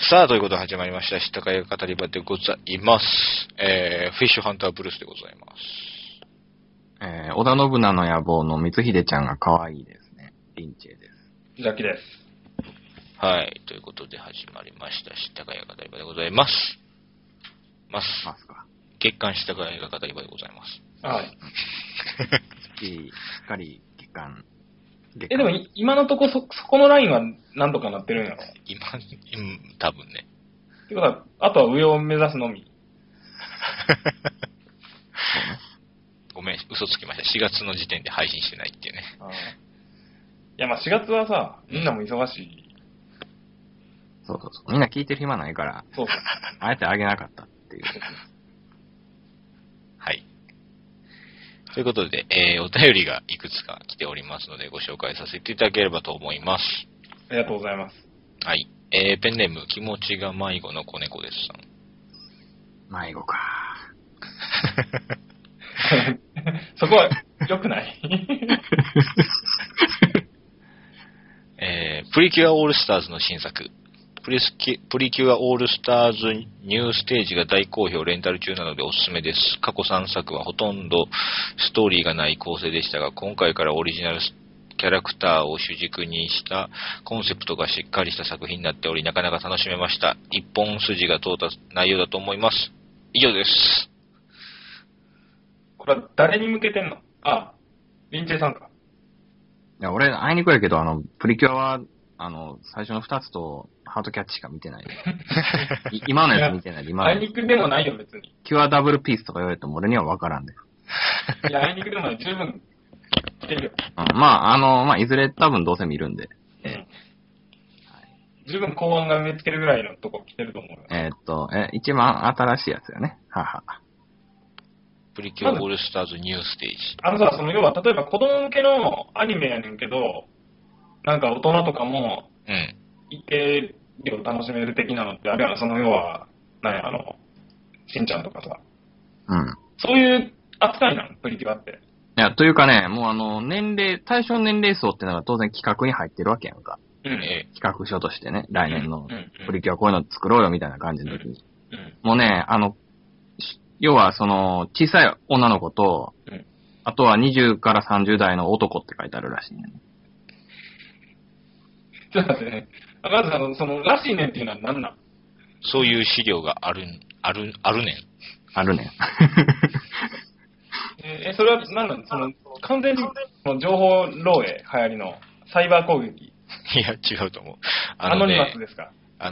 さあ、ということで始まりました。知ったかい語り場でございます。フィッシュハンターブルースでございます。 織田信長の野望の光秀ちゃんが可愛いですね。リンチェです。 ザキです。 はい。ということで始まりました。知ったかい語り場でございます。ますか。月刊知ったかい語り場でございます。 はい。 しっかり月刊。 でも今のとこそこのラインはなんとかなってるんやろ？ 多分ね。 ってことは、あとは上を目指すのみ。 ごめん、嘘つきました。4月の時点で配信してないっていうね。 いや、まあ4月はさ、みんなも忙しい。 そう。みんな聞いてる暇ないから、 そう。 あえてあげなかったっていう。 はい。ということで、お便りがいくつか来ておりますので、ご紹介させていただければと思います。 ありがとうございます。 はい。ペンネーム、気持ちが迷子の子猫ですさん。 迷子か。 そこは良くないプリキュアオールスターズの新作。プリキュアオールスターズニューステージが大好評レンタル中なのでおすすめです。過去3作はほとんどストーリーがない構成でしたが、今回からオリジナルキャラクターを主軸にしたコンセプトがしっかりした作品になっており、なかなか楽しめました。一本筋が通った内容だと思います。以上です。 これは誰に向けてんの？あ、リンチェさんか。 いや、俺、あいにくやけど、プリキュアは、最初の2つと、ハートキャッチしか見てない。今のやつ見てないで、今のあいにくでもないよ、別に。 キュアダブルピースとか言われても俺には分からんで。 いや、あいにくでもない。十分、来てるよ。 まあ、いずれ多分どうせ見るんで。 十分公安が埋めつけるぐらいのとこ来てると思うよ。 一番新しいやつよね。はは。 プリキュアオールスターズニューステージ。 要は、例えば子供向けのアニメやねんけど、なんか大人とかも、一定量楽しめる的なのってあるやん。要は、しんちゃんとかさ。そういう扱いなの、プリキュアって。 いや、というかね、もう対象年齢層ってのが当然企画に入ってるわけやんか。企画書としてね、来年のプリキュアこういうの作ろうよみたいな感じの時に。もうね、要は小さい女の子と、あとは20から30代の男って書いてあるらしいね。 ちょっと待ってね。まずらしいねんっていうのは何なん？ そういう資料があるねん。 あるねん。 それは何なの？完全に情報漏洩流行りのサイバー攻撃。 いや、違うと思う。 アノニマスですか？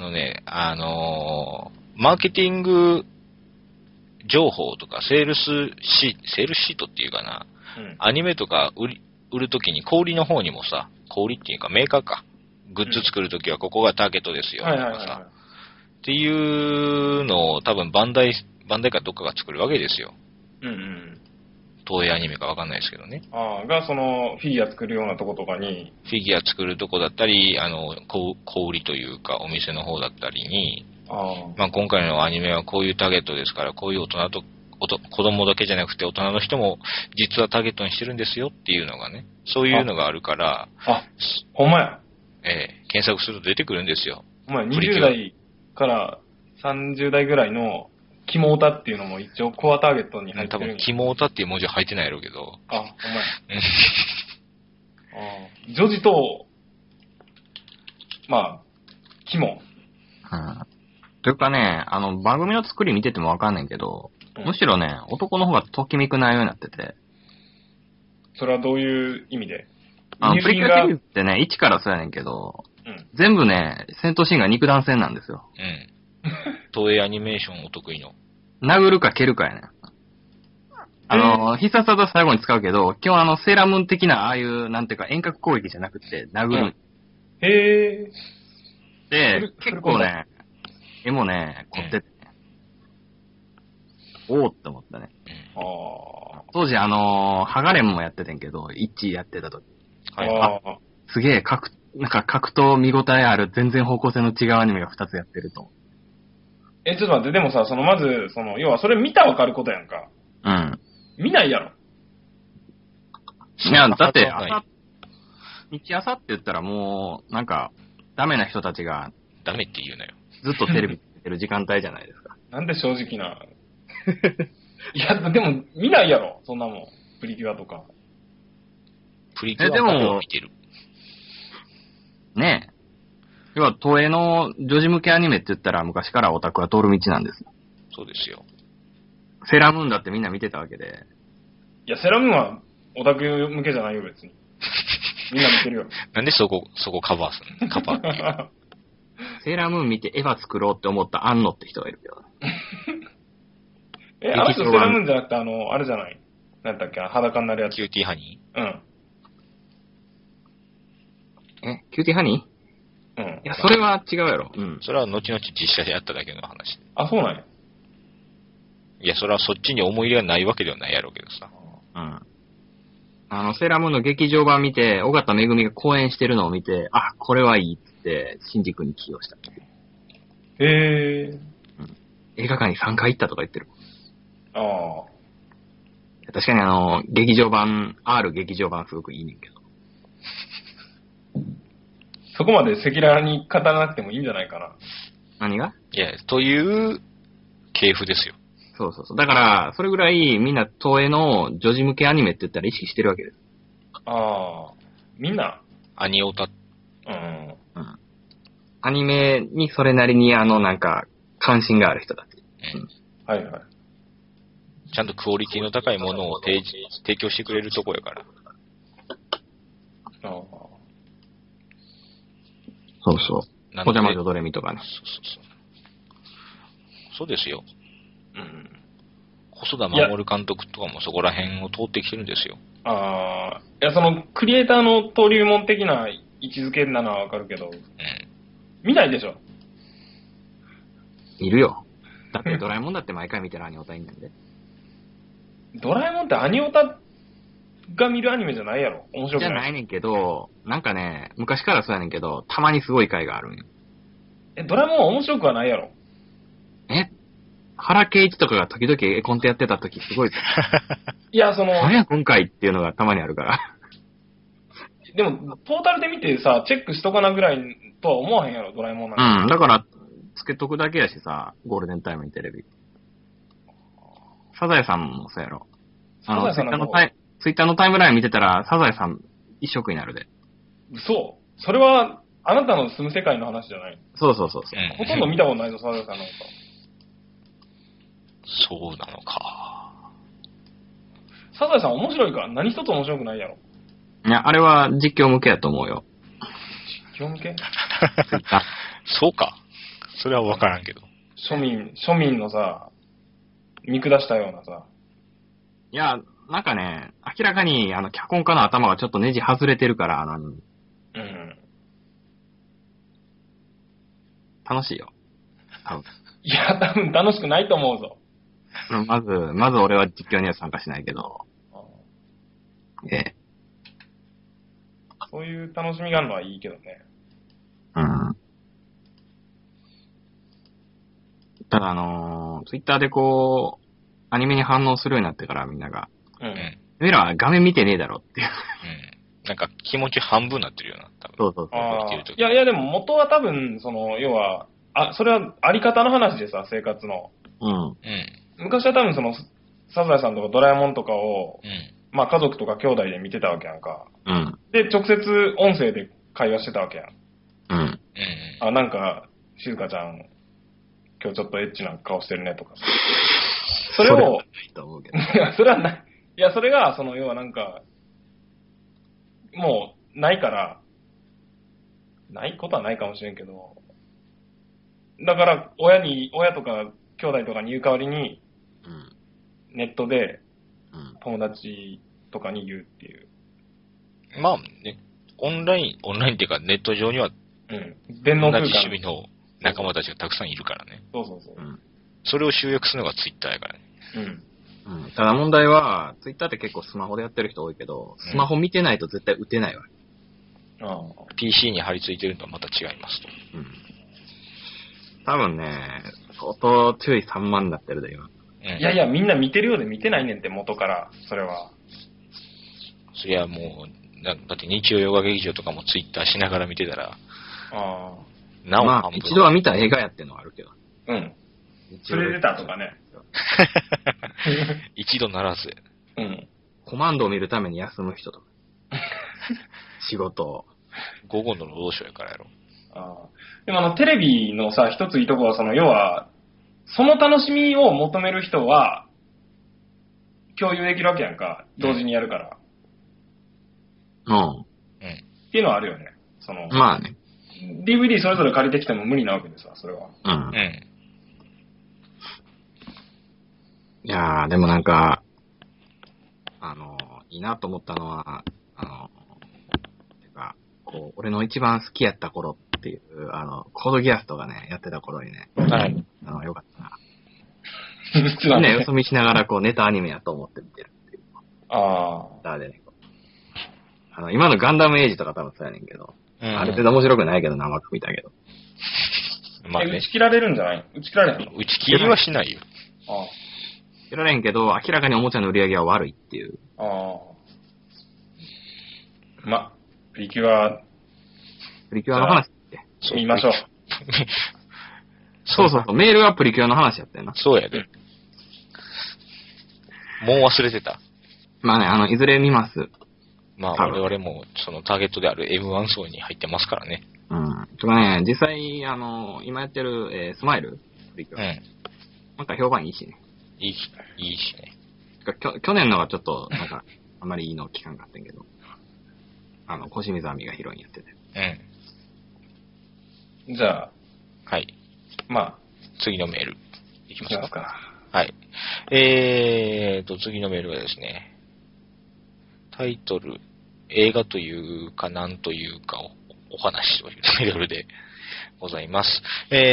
マーケティング情報とかセールシートっていうかな、アニメとか売るときに小売りの方にもさ、小売りっていうかメーカーか、グッズ作るときはここがターゲットですよとかさ、っていうのを多分バンダイかどっかが作るわけですよ。東映アニメかわかんないですけどね。 がフィギュア作るようなとことかに。 フィギュア作るとこだったり、小売りというかお店の方だったりに、まあ今回のアニメはこういうターゲットですから、こういう大人と子供だけじゃなくて大人の人も実はターゲットにしてるんですよっていうのがね、そういうのがあるから、 ほんまや。 検索すると出てくるんですよ。 ほんまや、20代から30代ぐらいのキモオタっていうのも一応コアターゲットに入ってる。 多分キモオタっていう文字は入ってないやろうけど。 ほんまや。女児と、まあ、キモ。 というかね、番組の作り見ててもわかんないけど、むしろね、男の方がときめく内容になってて。 それはどういう意味で？ プリキュアシリーズってね、1からそうやねんけど、全部ね、戦闘シーンが肉弾戦なんですよ。 東映アニメーションお得意の。 殴るか蹴るかやねん。必殺技最後に使うけど、基本セーラームーン的なああいう、なんていうか遠隔攻撃じゃなくて、殴る。で、結構ね、絵もね、凝っててね。おーって思ったね。当時ハガレンもやっててんけど、イッチやってた時。すげえ、なんか格闘見応えある、全然方向性の違うアニメが2つやってると。 ちょっと待って、でもさ、まず、要はそれ見たらわかることやんか。見ないやろ。 いや、だって、日朝って言ったらもう、なんか、ダメな人たちが、 ダメって言うなよ。 ずっとテレビ見てる時間帯じゃないですか。 なんで正直な。いや、でも見ないやろ、そんなもん。プリキュアとか。 プリキュアも見てる。 ねえ。要は、東映の女児向けアニメって言ったら昔からオタクは通る道なんです。 そうですよ。 セーラームーンだってみんな見てたわけで。 いや、セーラームーンはオタク向けじゃないよ、別に。みんな見てるよ。 なんでそこカバーするの？カバーっていう。 セーラームーン見てエヴァ作ろうって思った安野って人がいるけど。 あの人セーラームーンじゃなくて、あれじゃない？なんだっけ、裸になるやつ。 キューティーハニー？うん。 キューティーハニー？うん。いや、それは違うやろ。うん。 それは後々実写でやっただけの話。 あ、そうなんや。 いや、それはそっちに思い入れがないわけではないやろうけどさ。 うん。セーラームーンの劇場版見て、尾形めぐみが公演してるのを見て、あ、これはいいって、新宿に起用した。 へー。 うん。映画館に3回行ったとか言ってる。 ああ。 確かに劇場版、R 劇場版すごくいいねんけど。 そこまで赤裸々に語らなくてもいいんじゃないかな。 何が？ いや、という系譜ですよ。 そうそうそう。だから、それぐらいみんな東映の女児向けアニメって言ったら意識してるわけです。 ああ。みんなアニオタ。 うん。 アニメにそれなりになんか、関心がある人たち。 うん。はいはい。 ちゃんとクオリティの高いものを提供してくれるとこやから。 ああ。 そうそう。お邪魔女ドレミとかね。 そうですよ。 うん。 細田守監督とかもそこら辺を通ってきてるんですよ。 ああ。いや、その、クリエイターの登竜門的な位置づけなのはわかるけど、見ないでしょ。 いるよ。だってドラえもんだって毎回見てるアニオタいいんなんで。 ドラえもんってアニオタが見るアニメじゃないやろ。面白くない。 じゃないねんけど、なんかね、昔からそうやねんけど、たまにすごい回があるんよ。 ドラえもんは面白くはないやろ。 原敬一とかが時々絵コンテやってた時すごい。 いや、 何や今回っていうのがたまにあるから。 でも、トータルで見てさ、チェックしとかなぐらいとは思わへんやろ、ドラえもんなんか。うん、だから、つけとくだけやしさ、ゴールデンタイムにテレビ。サザエさんもそうやろ。ツイッターのタイムライン見てたら、サザエさん一色になるで。 嘘？それは、あなたの住む世界の話じゃない？ そう。ほとんど見たことないぞ、サザエさんのこと。 そうなのか。 サザエさん面白いか？何一つ面白くないやろ。 いや、あれは実況向けやと思うよ。 実況向け？ そうか。それは分からんけど。 庶民のさ、見下したようなさ。 いや、なんかね、明らかに脚本家の頭がちょっとネジ外れてるから、 うん。 楽しいよ。多分。 いや、多分楽しくないと思うぞ。 まず俺は実況には参加しないけど。 そういう楽しみがあるのはいいけどね。 うん。ただツイッターでこう、アニメに反応するようになってからみんなが。 うん。 俺らは画面見てねえだろっていう。 うん。なんか気持ち半分になってるような、 多分。 そう。いや、でも元は多分、要は、それはあり方の話でさ、生活の。 うん。 昔は多分サザエさんとかドラえもんとかを、まあ家族とか兄弟で見てたわけやんか。 うん。 で、直接音声で会話してたわけやん。 うん。 なんか、静香ちゃん、今日ちょっとエッチな顔してるねとか。それを、いや、それはない。いや、それが、要はなんか、もう、ないから、ないことはないかもしれんけど、だから、親とか兄弟とかに言う代わりに、ネットで、友達とかに言うっていう。 まあね、オンラインっていうかネット上には、 電脳空間同じ趣味の仲間たちがたくさんいるからね。 そう。 それを集約するのがツイッターやからね。 ただ問題は、ツイッターって結構スマホでやってる人多いけど、スマホ見てないと絶対打てないわけ。 PC に貼り付いてるのとはまた違いますと。 多分ね、相当注意散漫になってるで、今。 いや、みんな見てるようで見てないねんって、元から、それは。 そりゃもう、だって日曜洋画劇場とかもツイッターしながら見てたら、 なおまあ、一度は見た映画やってんのはあるけど。 うん。プレデターとかね。 一度ならず。 うん。 コマンドを見るために休む人とか。仕事を。 午後の労働省やからやろ。 でもテレビのさ、一ついいとこは、要は、その楽しみを求める人は、共有できるわけやんか。同時にやるから。 うん。 っていうのはあるよね。 まあね。 DVD それぞれ借りてきても無理なわけでさ、それは。 うん。いやー、でもなんか、いいなと思ったのは、てか、こう、俺の一番好きやった頃っていう、コードギアストがね、やってた頃にね、 はい。 よかったな。ね、よそ見しながらこう、ネタアニメやと思って見てるっていう。でね、今のガンダムエイジとか多分そうやねんけど、ある程度面白くないけど、生く見たけど。 まあね。 打ち切られるんじゃない？打ち切られへんの？ 打ち切りはしないよ。 打ち切られんけど、明らかにおもちゃの売り上げは悪いっていう。 プリキュアの話って見ましょう。 そう、メールがプリキュアの話やったよな。 そうやで。もう忘れてた。 まあね、いずれ見ます。 まあ、我々も、そのターゲットである M1 層に入ってますからね。 うん。とかね、実際、今やってる、スマイルプリキュア。なんか評判いいしね。 いいしね。 去年のがちょっと、なんか、あんまりいいの聞かんかったんけど。小清水亜美がヒロインやってて。 じゃあ。 はい。次のメール。いきますか。はい。次のメールはですね、タイトル、映画というか何というかお話というタイトルでございます。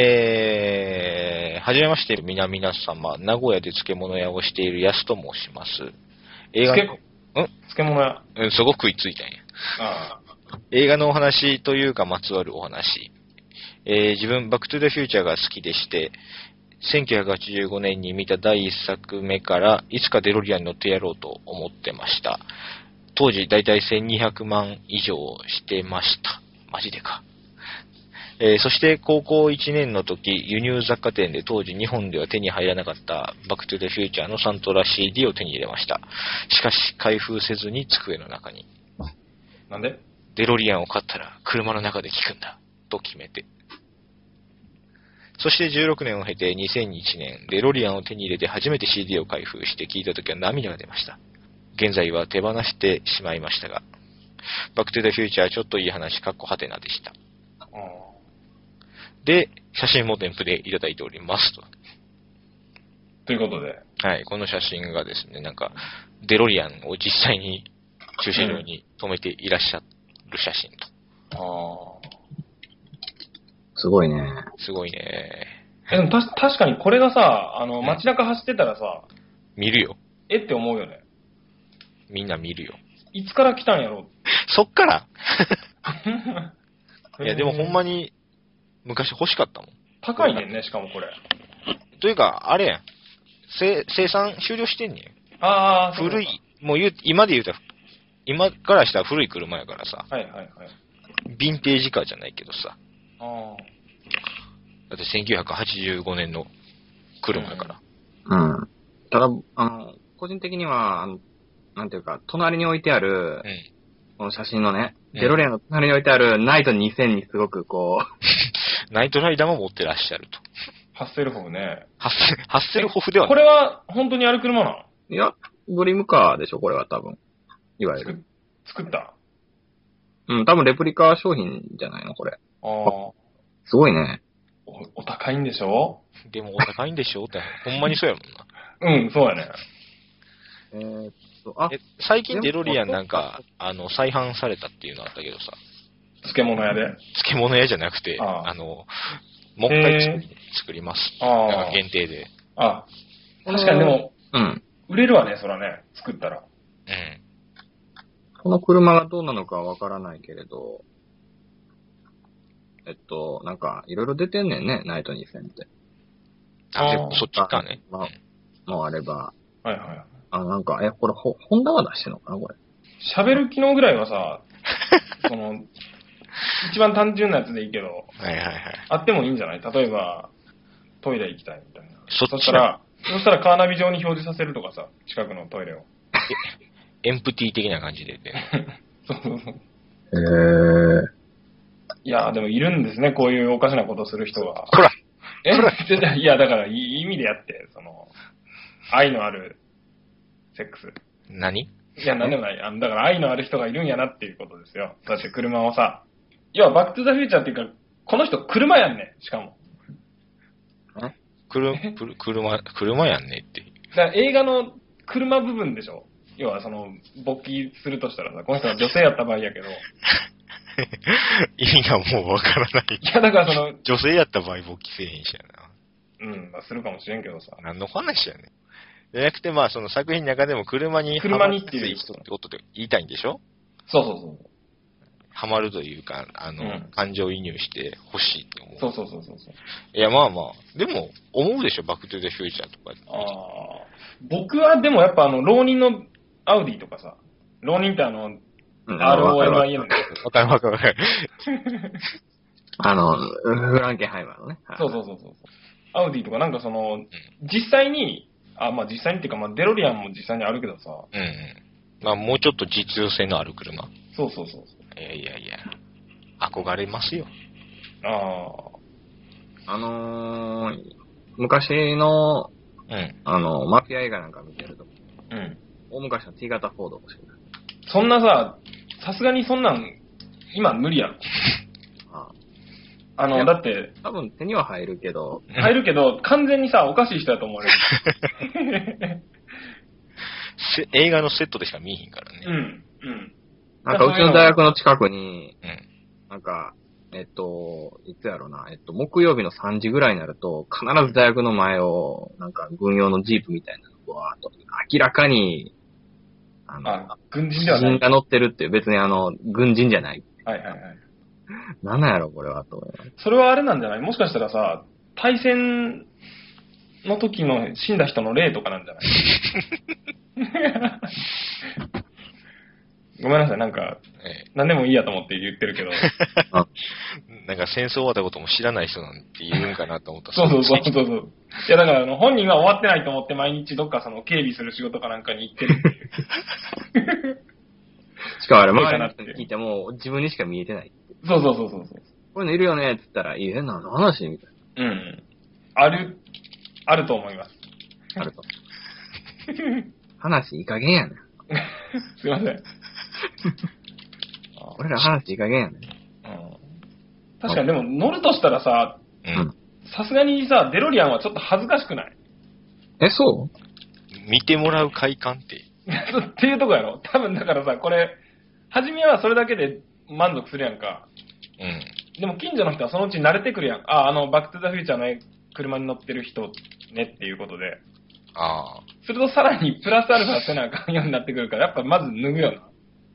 はじめまして、皆様、名古屋で漬物屋をしている安と申します。 漬物屋そこ食いついたんや。映画のお話というかまつわるお話。自分、バックトゥザフューチャーが好きでして、1985年に見た第一作目から、いつかデロリアンに乗ってやろうと思ってました。当時、だいたい1200万以上してました。マジでか。そして高校1年の時、輸入雑貨店で当時日本では手に入らなかったバックトゥザフューチャーのサントラ CD を手に入れました。しかし、開封せずに机の中に。 なんで？ デロリアンを買ったら車の中で聞くんだ。と決めて。そして16年を経て2001年、デロリアンを手に入れて初めて CD を開封して聞いたときは涙が出ました。現在は手放してしまいましたが、バックトゥザフューチャーちょっといい話、かっこはてなでした。で、写真も添付でいただいておりますと。 ということで。 はい、この写真がですね、なんか、デロリアンを実際に駐車場に止めていらっしゃる写真と。 すごいね。 すごいね。 でも確かにこれがさ、街中走ってたらさ、 見るよ。 って思うよね。 みんな見るよ。 いつから来たんやろ？ そっからいや、でもほんまに、昔欲しかったもん。 高いねんね、しかもこれ。 というか、あれやん。生産終了してんねん。古い、もう今で言うたら、今からしたら古い車やからさ。 はいはいはい。 ヴィンテージカーじゃないけどさ。だって1985年の車やから。 ただ、個人的には、なんていうか、隣に置いてある、この写真のね、デロリアンの隣に置いてあるナイト2000にすごくこう、 ナイトライダーも持ってらっしゃると。 ハッセルホフね。 ハッセルホフではない。 これは本当にある車なの？ いや、ドリームカーでしょ、これは多分。いわゆる。 作った？ 多分レプリカ商品じゃないの、これ。すごいね。 お高いんでしょ？ でもお高いんでしょって、ほんまにそうやもんな。そうやね。 最近デロリアンなんか、再販されたっていうのあったけどさ。 漬物屋で？ 漬物屋じゃなくて、もう一回作ります。なんか限定で。 確かにでも、売れるわね、そらね、作ったら。 この車がどうなのかわからないけれど、なんか、いろいろ出てんねんね、ナイト2000って。 そっちかね。 もうあれば。 はいはい。 なんか、これ、ホンダが出してんのかな、これ。 喋る機能ぐらいはさ、 一番単純なやつでいいけど、 はいはいはい。 あってもいいんじゃない？例えば、トイレ行きたいみたいな。 そしたらカーナビ上に表示させるとかさ、近くのトイレを。 エンプティ的な感じで。 そうそうそう。いやでもいるんですね、こういうおかしなことする人が。 ほらいや、だから、いい意味でやって、愛のあるセックス。 何？ いや、なんでもない。だから愛のある人がいるんやなっていうことですよ。だって車をさ、要はバックトゥザフューチャーっていうか、この人車やんね、しかも。 車やんねって。 だから映画の車部分でしょ。要は勃起するとしたらさ、この人は女性やった場合やけど。 意味がもうわからない。 いや、だから女性やった場合勃起せえへんしやな。まあするかもしれんけどさ。 何の話やねん。じゃなくて、まあ作品の中でも車にっていう人ってことで言いたいんでしょ？ そうそうそう。 ハマるというか、感情移入して欲しいって思う。 そう。 いや、まあまあ。でも、思うでしょ、バックトゥザフューチャーとか。 僕はでもやっぱ浪人のアウディとかさ、浪人ってROLIN の。 わかる。 フランケンハイマーのね。 そう。アウディとかなんか実際に、まあ実際にっていうか、まあデロリアンも実際にあるけどさ。 まあもうちょっと実用性のある車。 そう。 いや。憧れますよ。 昔の、マフィア映画なんか見てると。大昔の T 型フォード欲しいな。 そんなさすがにそんなん、今無理やろ。だって、 多分手には入るけど、 完全にさ、おかしい人だと思われる。 映画のセットでしか見えへんからね。 なんかうちの大学の近くに、なんか、いつやろな、木曜日の3時ぐらいになると、必ず大学の前を、なんか軍用のジープみたいなのが、明らかに、 軍人ではない。 軍人が乗ってるっていう、別に軍人じゃない。 はい。 なんなんやろ、これは、と思います。 それはあれなんじゃない？もしかしたらさ、対戦の時の死んだ人の霊とかなんじゃないごめんなさい、なんか、何でもいいやと思って言ってるけど。 なんか戦争終わったことも知らない人なんて言うんかなと思った。 そう。いやだから本人は終わってないと思って毎日どっか警備する仕事かなんかに行ってるっていう。 しかもあれ、周りの人に聞いても自分にしか見えてない。 そう。 こういうのいるよねって言ったら、いい何の話みたいな。あると思います。 あると。話いい加減やねん。 すいません。 俺ら話いい加減やねん。 確かにでも乗るとしたらさ、さすがにさ、デロリアンはちょっと恥ずかしくない？ そう見てもらう快感って。 っていうとこやろ？多分だからさ、これ、初めはそれだけで満足するやんか。でも近所の人はそのうち慣れてくるやん。バックトゥザフューチャーの車に乗ってる人ねっていうことで。するとさらにプラスアルファせなあかんようになってくるから、やっぱまず脱ぐよな。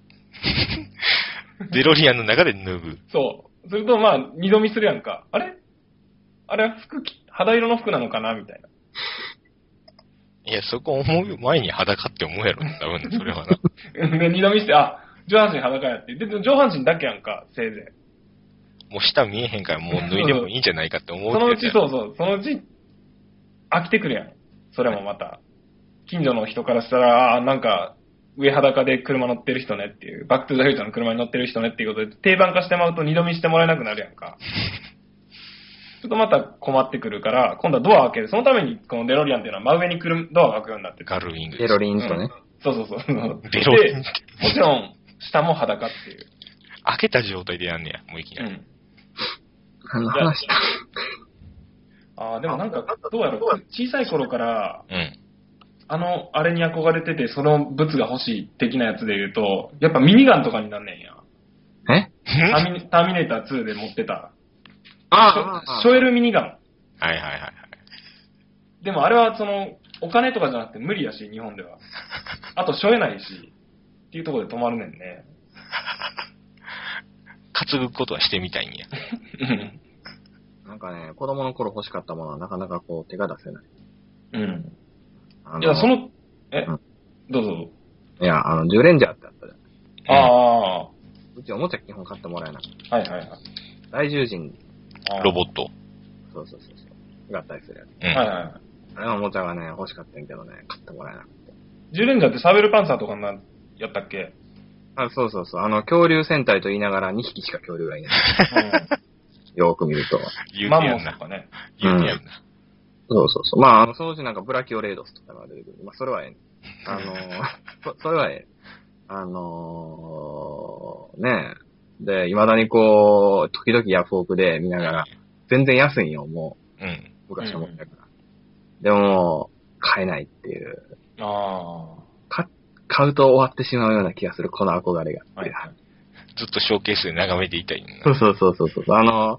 デロリアンの中で脱ぐ。 そう。するとまあ、二度見するやんか。あれは肌色の服なのかなみたいな。 いや、そこ思う前に裸って思うやろ、多分それはな。 で、二度見して、上半身裸やって。で、上半身だけやんか、せいぜい。もう下見えへんからもう脱いでもいいんじゃないかって思う。 そのうち、そのうち、飽きてくるやん。それもまた。近所の人からしたら、なんか、上裸で車乗ってる人ねっていう、バックトゥザフューチャーの車に乗ってる人ねっていうことで、定番化してまうと二度見してもらえなくなるやんか。ちょっとまた困ってくるから、今度はドア開ける。そのために、このデロリアンっていうのは真上にドアが開くようになってて。 ガルウィング。 デロリンとね。 そう。 デロリン。 で、もちろん、下も裸っていう。 開けた状態でやんねや、もういきなり。 話だ。 でもなんか、どうやろう、小さい頃から、あれに憧れてて、その物が欲しい的なやつで言うと、やっぱミニガンとかになんねんや。ターミネーター2で持ってた。ショエルミニガン。 はい。 でもあれはお金とかじゃなくて無理やし、日本では。あと、しょえないし、っていうところで止まるねんね。 担ぐことはしてみたいんや。 なんかね、子供の頃欲しかったものはなかなか手が出せない。 いや、どうぞ。 いや、ジュレンジャーってあったじゃん。 うちちおもちゃ基本買ってもらえなくて。 はいはいはい。 大獣人。 ロボット。 そう。があったりするやつ。 はいはいはい。 あれのおもちゃがね、欲しかったんやけどね、買ってもらえなくて。 10レンジャーってサベルパンサーとかやったっけ？ そう。恐竜戦隊と言いながら2匹しか恐竜がいない。よーく見ると。 マンモスとかね。 言うてやるな。 そう。まあ、そのうちなんかブラキオレイドスとかが出てくる。まあ、それはええ。それはええ。ねえ。で、未だにこう、時々ヤフオクで見ながら、全然安いんよ、もう。昔思ったから。でも、買えないっていう。買うと終わってしまうような気がする、この憧れが。 ずっとショーケースで眺めていたい。 そう。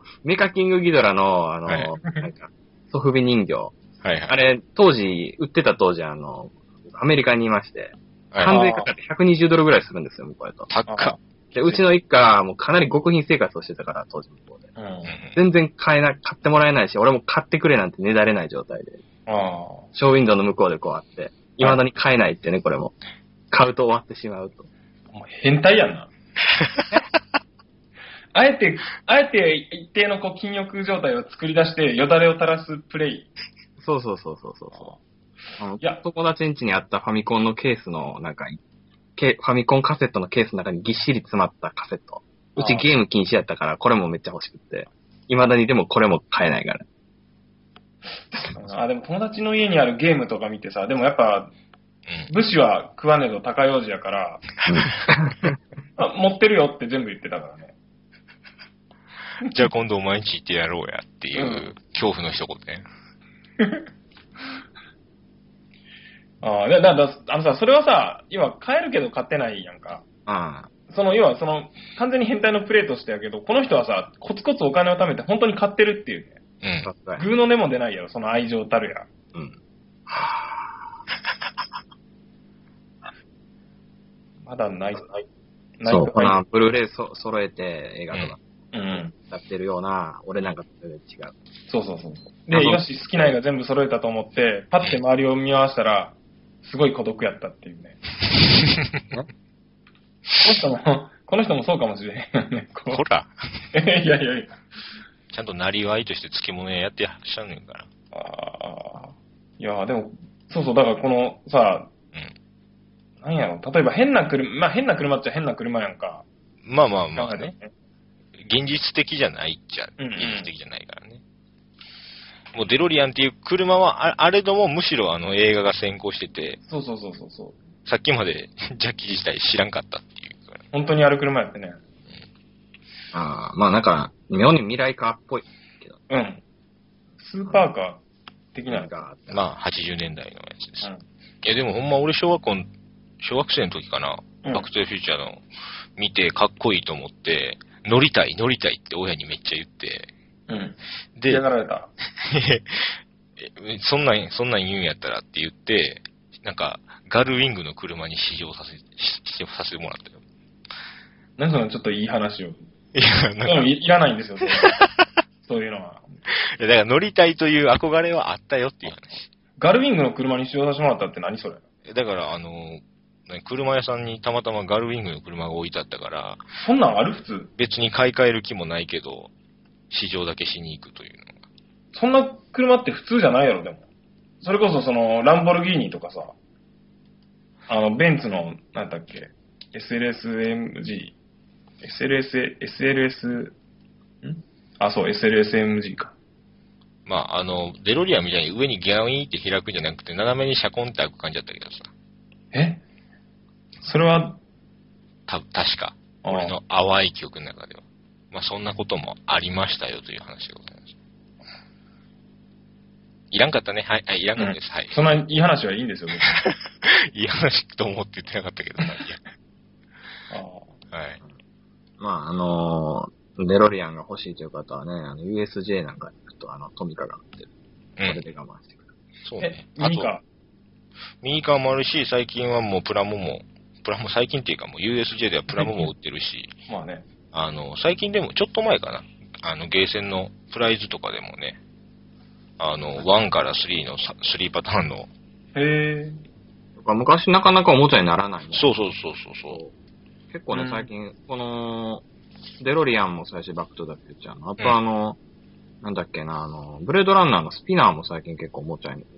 メカキングギドラの、なんか、ソフビ人形。あれ、売ってた当時、アメリカにいまして、関税かかって$120ぐらいするんですよ、向こうだと。 高っ。 で、うちの一家、もうかなり極貧生活をしてたから、当時向こうで。全然買ってもらえないし、俺も買ってくれなんてねだれない状態で。ショーウィンドウの向こうでこうあって、未だに買えないってね、これも。買うと終わってしまうと。 もう変態やんな。あえて一定のこう禁欲状態を作り出して、よだれを垂らすプレイ。 そう。友達ん家にあったファミコンのケースの、なんか、ファミコンカセットのケースの中にぎっしり詰まったカセット。うちゲーム禁止やったから、これもめっちゃ欲しくって。未だにでもこれも買えないから。 でも友達の家にあるゲームとか見てさ、でもやっぱ、武士は食わねえぞ高用事やから、持ってるよって全部言ってたからね。 じゃあ今度お前んち行ってやろうやっていう恐怖の一言ね。 それはさ、今買えるけど買ってないやんか。完全に変態のプレイとしてやけど、この人はさ、コツコツお金を貯めて本当に買ってるっていうね。グーの根も出ないやろ、その愛情たるや。まだない。 そう、ブルーレイ揃えて映画とか。やってるような、俺なんかと違う。 そう。で、よし、好きな映画全部揃えたと思って、パッて周りを見合わせたら、すごい孤独やったっていうね。この人もそうかもしれへんよね。 ほら。 いや。 ちゃんとなりわいとして漬物屋やってらっしゃんねんから。 いや、でも、そう、だからこのさ、なんやろ、例えば変な車っちゃ変な車やんか。 まあね。現実的じゃないっちゃ、現実的じゃないからね。もうデロリアンっていう車は、あれどもむしろ映画が先行してて。 そう。 さっきまでジャッキー自体知らんかったっていう。 本当にある車やってね。 まあなんか、妙に未来カーっぽいけど。 スーパーカー的な。 まあ80年代のやつです。いやでもほんま俺小学生の時かな。バックトゥフューチャーの見てかっこいいと思って、乗りたいって親にめっちゃ言って。 で、嫌がられた。 そんなん言うんやったらって言って、なんか、ガルウィングの車に試乗させてもらったよ。 なんかちょっといい話を。 いや、なんかいらないんですよ、そういうのは。 だから乗りたいという憧れはあったよっていう話。 ガルウィングの車に試乗させてもらったって何それ？ だから車屋さんにたまたまガルウィングの車が置いてあったから。 そんなんある普通？ 別に買い替える気もないけど、試乗だけしに行くというのが。 そんな車って普通じゃないやろ、でも。それこそランボルギーニとかさ、ベンツの、なんだっけ、SLSMG、SLSMG か。 まあ、デロリアンみたいに上にギャーンって開くんじゃなくて、斜めにシャコンって開く感じだったけどさ。 それは確か。俺の淡い記憶の中では。まあ、そんなこともありましたよという話でございます。いらんかったね。はい、いらんかったです。はい。 そんないい話はいいんですよ、 いい話と思って言ってなかったけど、いや。はい。 まあ、デロリアンが欲しいという方はね、USJ なんかに行くと、トミカが売ってる。これで我慢してくる。 そうね。ミニカーもあるし、最近はもうプラモ最近っていうかもう USJ ではプラモも売ってるし。 まあね。 最近でも、ちょっと前かな。ゲーセンのプライズとかでもね、1から3の3パターンの。 昔なかなかおもちゃにならないね。 そう。 結構ね、最近、この、デロリアンも最初バックトゥザフューチャーの、あとなんだっけな、ブレードランナーのスピナーも最近結構おもちゃに。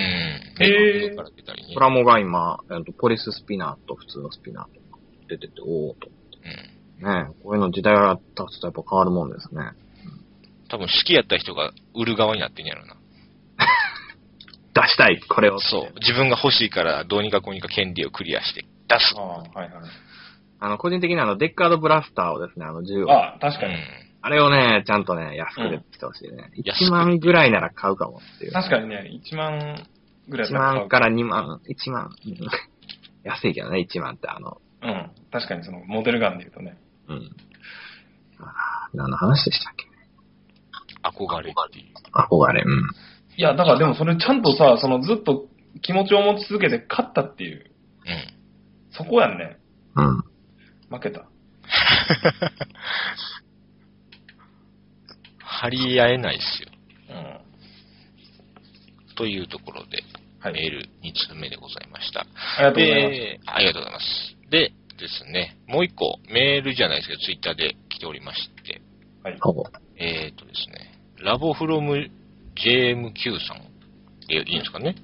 プラモが今、ポリススピナーと普通のスピナーとか出てて、おーと思って。ねこういうの時代が経つとやっぱ変わるもんですね。 多分好きやった人が売る側になってんやろな。 出したい、これを。 そう。自分が欲しいからどうにかこうにか権利をクリアして出す。 はいはい。 個人的にデッカードブラスターをですね、銃を。 確かに。 あれをね、ちゃんとね、安くで来てほしいね。1万ぐらいなら買うかもっていう。 確かにね、1万ぐらいだったら買う。1万から2万、1万。安いけどね、1万って確かにその、モデルガンで言うとね。 何の話でしたっけ？ 憧れっていう。 憧れ、 いや、だからでもそれちゃんとさ、ずっと気持ちを持ち続けて勝ったっていう。そこやんね。負けた。 張り合えないっすよ。というところで、メール2通目でございました。 ありがとうございます。 ありがとうございます。でですね、もう一個メールじゃないですけど、ツイッターで来ておりまして、ですね、ラボフロム JMQ さんでいいんですかね。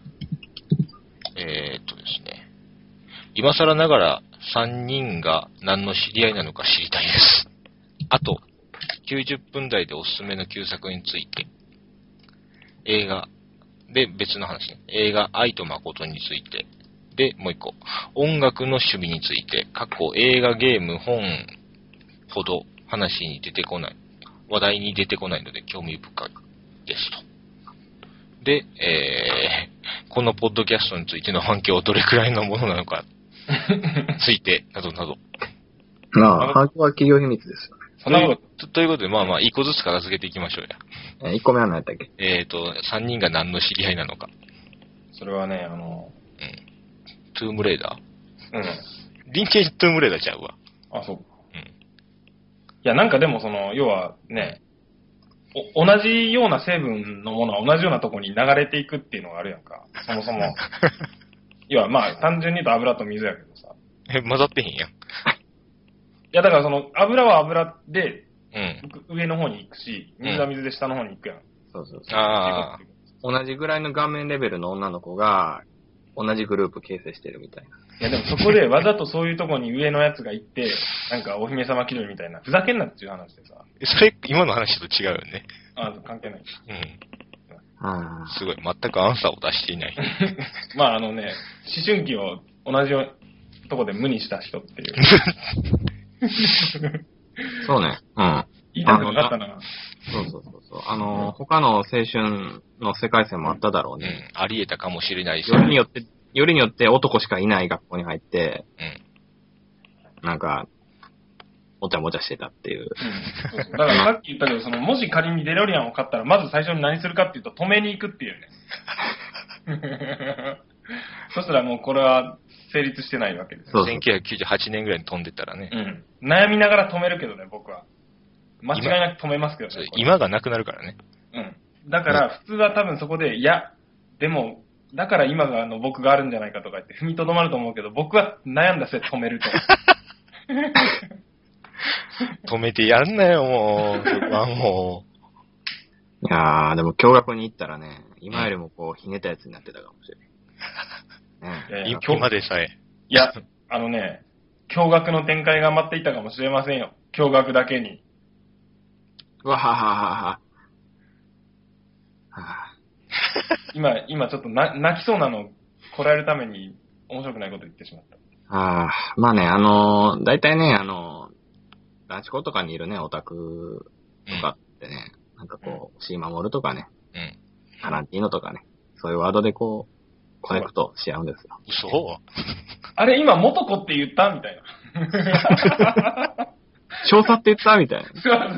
ですね、今更ながら3人が何の知り合いなのか知りたいです。あと、90分台でおすすめの旧作について、映画、で別の話ね、映画愛と誠について、で、もう一個、音楽の趣味について、映画、ゲーム、本ほど話に出てこない、話題に出てこないので興味深いですと。で、このポッドキャストについての反響はどれくらいのものなのか、ついて、などなど。 反響は企業秘密ですよね。 そんなこと、ということで、一個ずつ片付けていきましょうや。1個目は何やったっけ ？3人が何の知り合いなのか。 それはね、 トゥームレーダー？リンケージトゥームレーダーちゃうわ。 そう。いや、なんかでも要はね、同じような成分のものは同じようなとこに流れていくっていうのがあるやんか。そもそも。要は単純に言うと油と水やけどさ。 混ざってへんやん。 いや、だから油は油で、上の方に行くし、水は水で下の方に行くやん。 そう。同じぐらいの顔面レベルの女の子が、同じグループ形成してるみたいな。 いや、でもそこでわざとそういうとこに上のやつが行って、なんかお姫様気取りみたいな、ふざけんなっていう話でさ。 それ、今の話と違うよね。 関係ない。 すごい、全くアンサーを出していない。 思春期を同じとこで無にした人っていう。 そうね。 言いたくなかったな。 そう。他の青春の世界線もあっただろうね。 あり得たかもしれないし。 よりによって男しかいない学校に入って、なんか、もちゃもちゃしてたっていう。 だからさっき言ったけど、もし仮にデロリアンを買ったら、まず最初に何するかっていうと、止めに行くっていうね。そしたらもうこれは成立してないわけです。 1998年ぐらいに飛んでたらね。 悩みながら止めるけどね、僕は。間違いなく止めますけどね。 今がなくなるからね。 だから普通は多分そこで、いや、でも、だから今が僕があるんじゃないかとか言って踏みとどまると思うけど、僕は悩んだ末止めると。 止めてやんなよ、もう。そこはもう。いやー、でも驚愕に行ったらね、今よりもひねったやつになってたかもしれない。今でさえ。 いや、驚愕の展開が待っていたかもしれませんよ。驚愕だけに。 わはははは。 今ちょっと泣きそうなのをこらえるために面白くないこと言ってしまった。 だいたいね、男子校とかにいるね、オタクとかってね、なんかシーマモルとかね、タランティーノとかね、そういうワードでコネクトし合うんですよ。 そうあれ今元子って言ったみたいな。 少佐って言ったみたいな。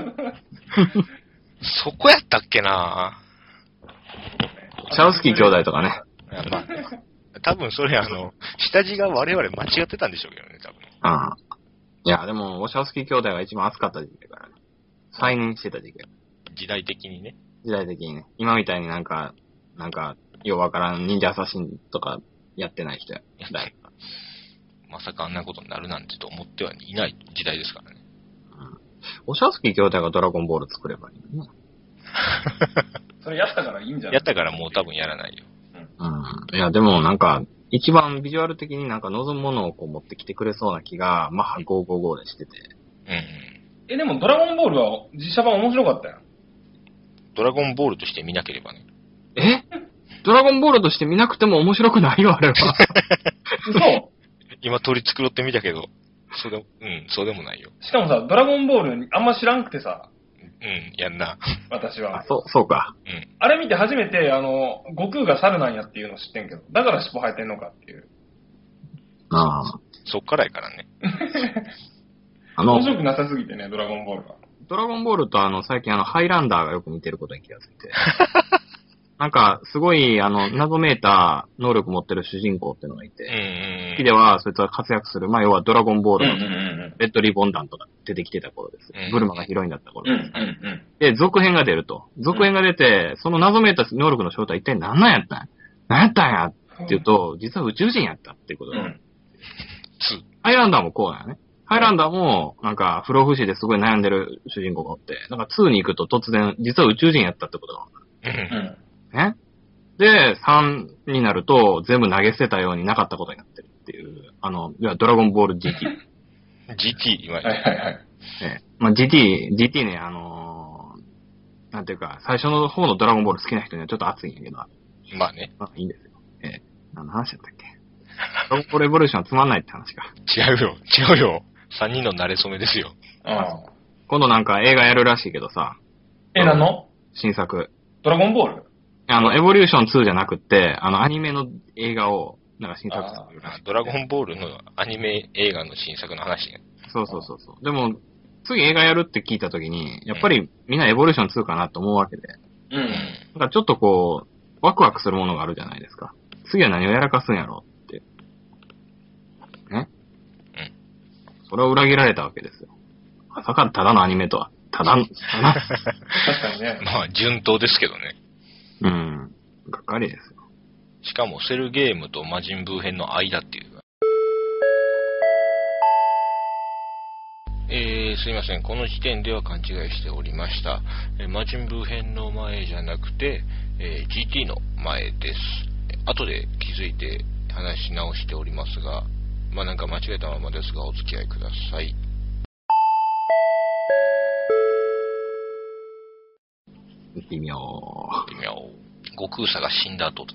そこやったっけなシャウスキー兄弟とかね。 多分それ下地が我々間違ってたんでしょうけどね、多分。 いや、でも、オシャウスキー兄弟が一番熱かった時期だからね。再燃してた時期。 時代的にね。 今みたいになんか、ようわからん忍者アサシンとかやってない人や。 まさかあんなことになるなんてと思ってはいない時代ですからね。 おしゃすき兄弟がドラゴンボール作ればいいのね。 それやったからいいんじゃない？ やったからもう多分やらないよ。 いや、でもなんか、一番ビジュアル的になんか望むものをこう持ってきてくれそうな気が、マッハ555でしてて。 でもドラゴンボールは実写版面白かったよ。 ドラゴンボールとして見なければね。 ドラゴンボールとして見なくても面白くないよ、あれは。 そう今取り繕ってみたけど、そうでもないよ。 しかもさ、ドラゴンボールあんま知らんくてさ。 やんな。 私は。 そうか。 あれ見て初めて、悟空が猿なんやっていうのを知ってんけど、だから尻尾生えてんのかっていう。 そっからやからね。 面白くなさすぎてね、ドラゴンボールは。 ドラゴンボールと最近ハイランダーがよく似てることに気がついて。なんか、すごい、謎めいた能力持ってる主人公っていうのがいて、好きでは、そいつは活躍する、要はドラゴンボールの、レッドリボン弾とか出てきてた頃です。ブルマがヒロインだった頃です。で、続編が出ると。続編が出て、その謎めいた能力の正体一体何なんやったんやって言うと、実は宇宙人やったっていうことで。ハイランダーもこうだよね。ハイランダーも、なんか、不老不死ですごい悩んでる主人公がおって、なんか2に行くと突然、実は宇宙人やったってことがわかる。ね。で、3になると、全部投げ捨てたようになかったことになってるっていう、いや、ドラゴンボール GT。 GT、今言 GT ね、なんていうか、最初の方のドラゴンボール好きな人にはちょっと熱いんやけど。 まあね。 いいんですよ。何の話だったっけ？ドラゴンボールエボリューションはつまんないって話か。 違うよ。3人の馴れ初めですよ。 今度なんか映画やるらしいけどさ。 何の？ 新作。 ドラゴンボール？ エボリューション2じゃなくって、アニメの映画を、なんか新作作るらしい。 ドラゴンボールのアニメ映画の新作の話ね。 そう。でも、次映画やるって聞いたときに、やっぱりみんなエボリューション2かなと思うわけで。なんかちょっとこう、ワクワクするものがあるじゃないですか。次は何をやらかすんやろって。ね？それを裏切られたわけですよ。まさかただのアニメとは。確かにね。 まあ、順当ですけどね。 がっかりですよ。 しかも、セルゲームと魔人ブー編の間っていう。すいません。この時点では勘違いしておりました。魔人ブー編の前じゃなくて、GT の前です。後で気づいて話し直しておりますが、まあなんか間違えたままですが、お付き合いください。 微妙。 悟空さが死んだ後。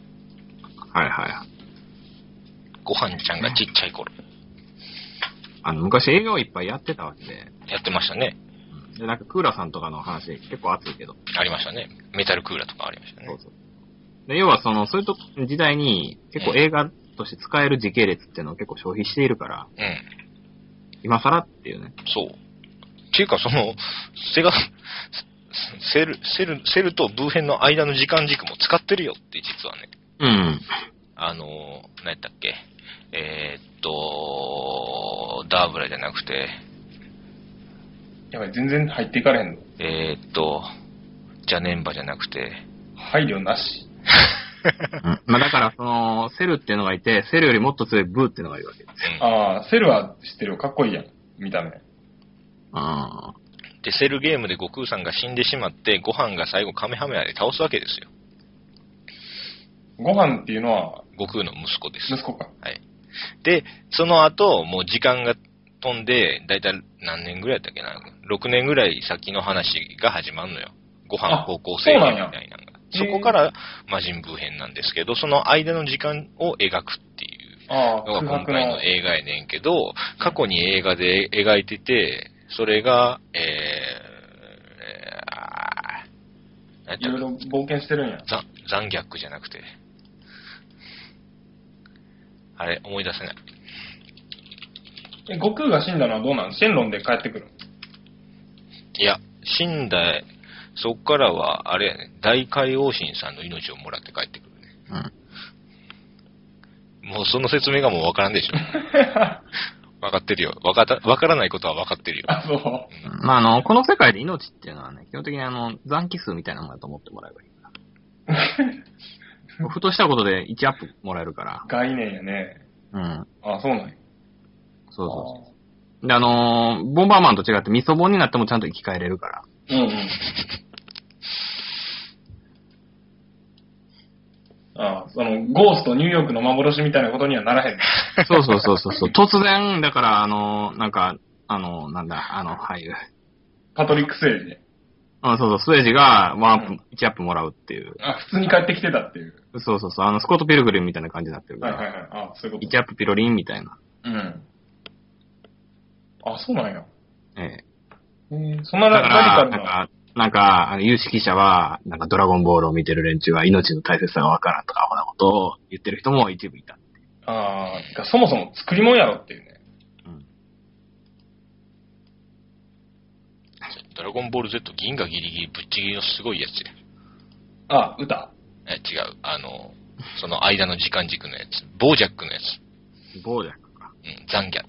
ごはんちゃんがちっちゃい頃。 昔映画をいっぱいやってたわけで。 やってましたね。 で、なんかクーラーさんとかの話結構熱いけど。 ありましたね。メタルクーラーとかありましたね。 そう。で、要はそういう時代に結構映画として使える時系列っていうのを結構消費しているから。今更っていうね。 そう。っていうかセルとブー編の間の時間軸も使ってるよって実はね。何やったっけ？ダーブラじゃなくて。 やばい、全然入っていかれへんの。 ジャネンバじゃなくて。 配慮なし。 だからセルっていうのがいて、セルよりもっと強いブーっていうのがいるわけです。 セルは知ってるよ。かっこいいやん。見た目。 で、セルゲームで悟空さんが死んでしまって、ご飯が最後カメハメハで倒すわけですよ。 ご飯っていうのは悟空の息子です。 息子か。 はい。で、その後、もう時間が飛んで、だいたい何年ぐらいだったっけな、6年ぐらい先の話が始まるのよ。ご飯高校生みたいなのが。そこから魔人ブー編なんですけど、その間の時間を描くっていうのが今回の映画やねんけど、過去に映画で描いてて、それが、 いろいろ冒険してるんや。 ザンギャックじゃなくて、あれ、思い出せない。 悟空が死んだのはどうなの？シェンロンで帰ってくる？ いや、死んだ、そっからは、あれやね、大海王神さんの命をもらって帰ってくるね。もうその説明がもうわからんでしょ。わかってるよ。わからないことはわかってるよ。 そう。 この世界で命っていうのはね、基本的に残機数みたいなものだと思ってもらえばいいから。ふとしたことで1アップもらえるから。 概念やね。そうなんや。 そう。で、ボンバーマンと違って味噌ボンになってもちゃんと生き返れるから。うんうん。 ああ、ゴーストニューヨークの幻みたいなことにはならへん。 そう。突然、だから、なんだ、俳優。 パトリック・スエージ。 スエージが1アップもらうっていう。 普通に帰ってきてたっていう。 そう。スコット・ピルグリムみたいな感じになってるから。 はい。そういうこと。 1アップピロリンみたいな。 うん。そうなんや。 ええ。そんなラディカルな。 なんか、有識者は、なんかドラゴンボールを見てる連中は命の大切さがわからんとか、こんなことを言ってる人も一部いた。 そもそも作り物やろっていうね。うん。 ドラゴンボール Z 銀河ギリギリぶっちぎりのすごいやつや。歌？ 違う。その間の時間軸のやつ。ボージャックのやつ。 ボージャックか。 うん、ザンギャ。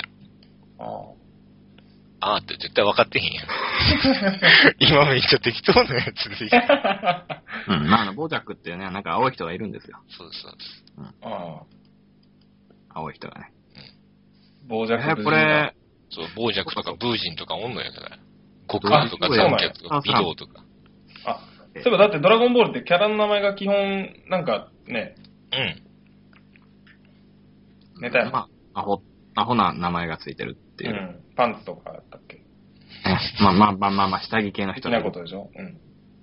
って絶対分かってへんやん。今めっちゃ適当なやつで。 ボージャックっていうね、なんか青い人がいるんですよ。 そうです。 青い人がね。 ボージャック。 これ、 そう、ボージャックとかブージンとかおんのやから。コクーとかザンギャとかビドウとか。 そういえばだってドラゴンボールってキャラの名前が基本、なんかね。 うん。 ネタやな。 アホな名前がついてるっていう。 うん。パンツとかだったっけ？ 下着系の人的なことでしょ？うん。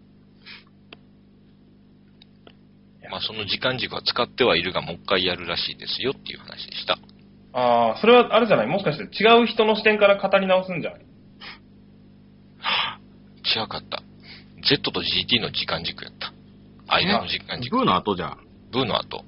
その時間軸は使ってはいるが、もう一回やるらしいですよっていう話でした。 それはあれじゃない？もしかして違う人の視点から語り直すんじゃない？ 違かった。Z と GT の時間軸やった。間の時間軸。 ブーの後じゃん。 ブーの後。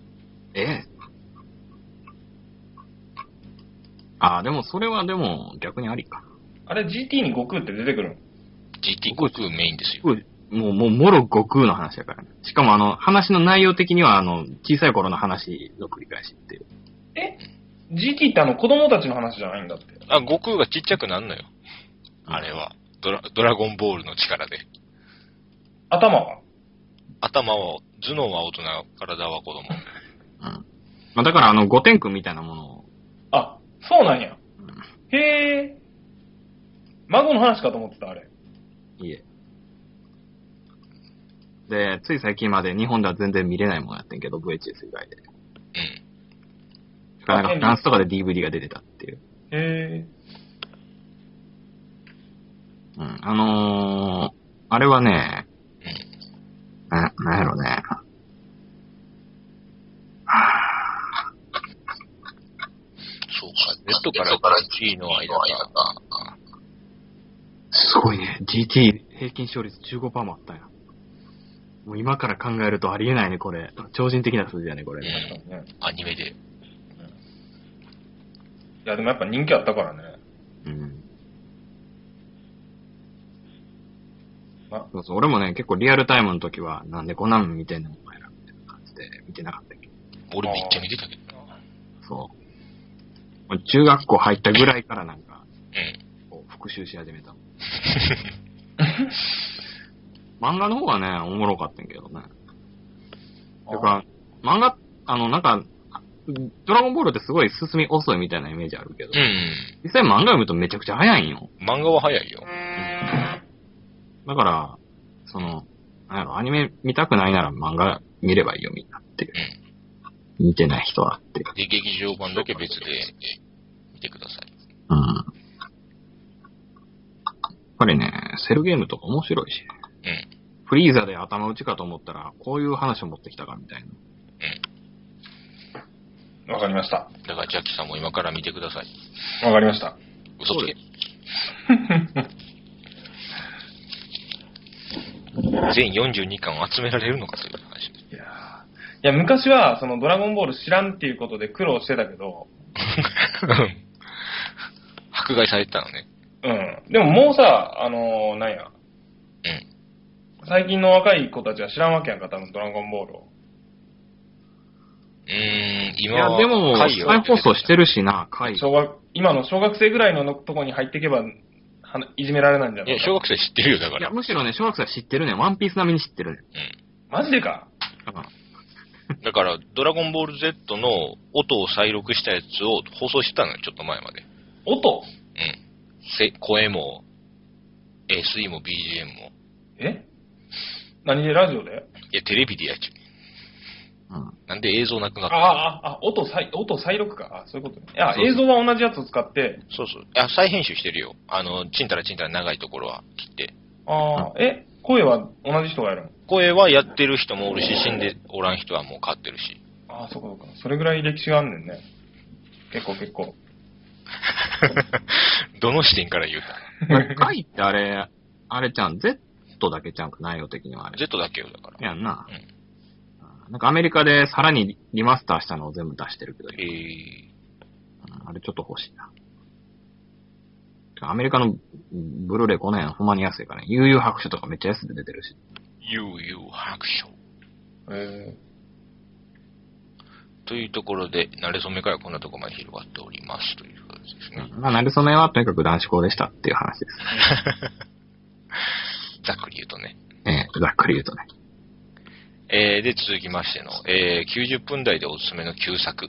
でもそれは逆にありか。 あれ GT に悟空って出てくるの？ GT 悟空メインですよ。 もうもろ悟空の話やからね。しかも話の内容的には小さい頃の話の繰り返しっていう。 GT って子供たちの話じゃないんだって。 悟空がちっちゃくなんのよ。あれは。ドラゴンボールの力で。 頭は、 頭脳は大人、体は子供。 だから御殿君みたいなものを。 そうなんや。へえ。孫の話かと思ってた、あれ。 いえ。で、つい最近まで日本では全然見れないものやってんけど、VHS 以外で。なんかフランスとかで DVD が出てたっていう。 へえ。あれはね、なんやろね。 そうか、Z から G の間か。 すごいね。GT 平均勝率 15% もあったんや。もう今から考えるとありえないね、これ。超人的な数字やね、これ。 アニメで。 いや、でもやっぱ人気あったからね。 そう俺もね、結構リアルタイムの時は、なんでこんなの見てんのお前らみたいな感じで見てなかったけど。 俺めっちゃ見てたけどな。 そう。中学校入ったぐらいからなんか、復習し始めた。漫画の方がね、おもろかったんけどね。てか、漫画、なんか、ドラゴンボールってすごい進み遅いみたいなイメージあるけど、実際漫画読むとめちゃくちゃ早いんよ。 漫画は早いよ。 だから、アニメ見たくないなら漫画見ればいいよみんなっていう。見てない人はって。 で、劇場版だけ別で見てください。 やっぱりね、セルゲームとか面白いし。フリーザで頭打ちかと思ったら、こういう話を持ってきたかみたいな。わかりました。 だからジャッキさんも今から見てください。 わかりました。 嘘つけ。全42巻を集められるのかという話。 いや、昔は、ドラゴンボール知らんっていうことで苦労してたけど。 迫害されてたのね。 でももうさ、なんや。最近の若い子たちは知らんわけやんか、多分ドラゴンボールを。 今は。 いや、でも、再放送してるしな、 今の小学生ぐらいのとこに入っていけば、いじめられないんじゃない？ いや、小学生知ってるよ、だから。 いや、むしろね、小学生は知ってるね。ワンピース並みに知ってるね。 マジでか？ だから、ドラゴンボール Z の音を再録したやつを放送してたのよ、ちょっと前まで。 音？ 声も、SE も BGM も。 何でラジオで？ いや、テレビでやっちゃう。なんで映像なくなった？ 音再録か。そういうことね。いや、映像は同じやつを使って。 そうそう。いや、再編集してるよ。ちんたら長いところは切って。 声は同じ人がやるの？ 声はやってる人もおるし、死んでおらん人はもう変わってるし。 そうか。それぐらい歴史があんねんね。結構。 どの視点から言うた？回ってあれちゃん、Z だけちゃんか、内容的にはあれ。 Z だけよ、だから。 やんな。なんかアメリカでさらにリマスターしたのを全部出してるけど。あれちょっと欲しいな。アメリカのブルーレイこの辺ほんまに安いからね。悠々白書とかめっちゃ安で出てるし。 悠々白書。というところで、慣れ初めからこんなところまで広がっておりますという感じですね。 慣れ初めはとにかく男子校でしたっていう話です。 ざっくり言うとね。 ざっくり言うとね。 で、続きましての、90分台でおすすめの旧作。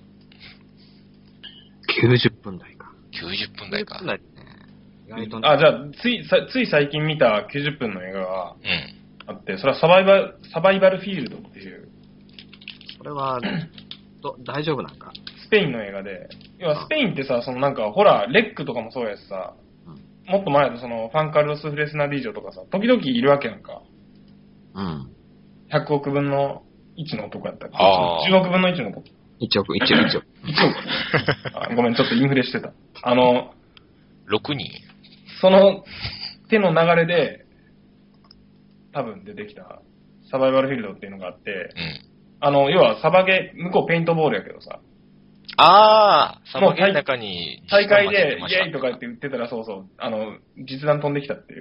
90分台か。 90分台か。 90分台じゃあ、つい最近見た90分の映画があって、それはサバイバルフィールドっていう。 それは、大丈夫なんか？ スペインの映画で、要はスペインってさ、なんか、ほら、レックとかもそうやしさ、もっと前だとファンカルロス・フレスナビージョとかさ、時々いるわけやんか。100億分の1の男やったっけ？ 10 億分の1の男。 1億。 1億。ごめん、ちょっとインフレしてた。 6人。 その手の流れで、多分出てきたサバイバルフィールドっていうのがあって、要はサバゲー、向こうペイントボールやけどさ。 サバゲーの中に大会でイエイとかって言ってたら実弾飛んできたっていう。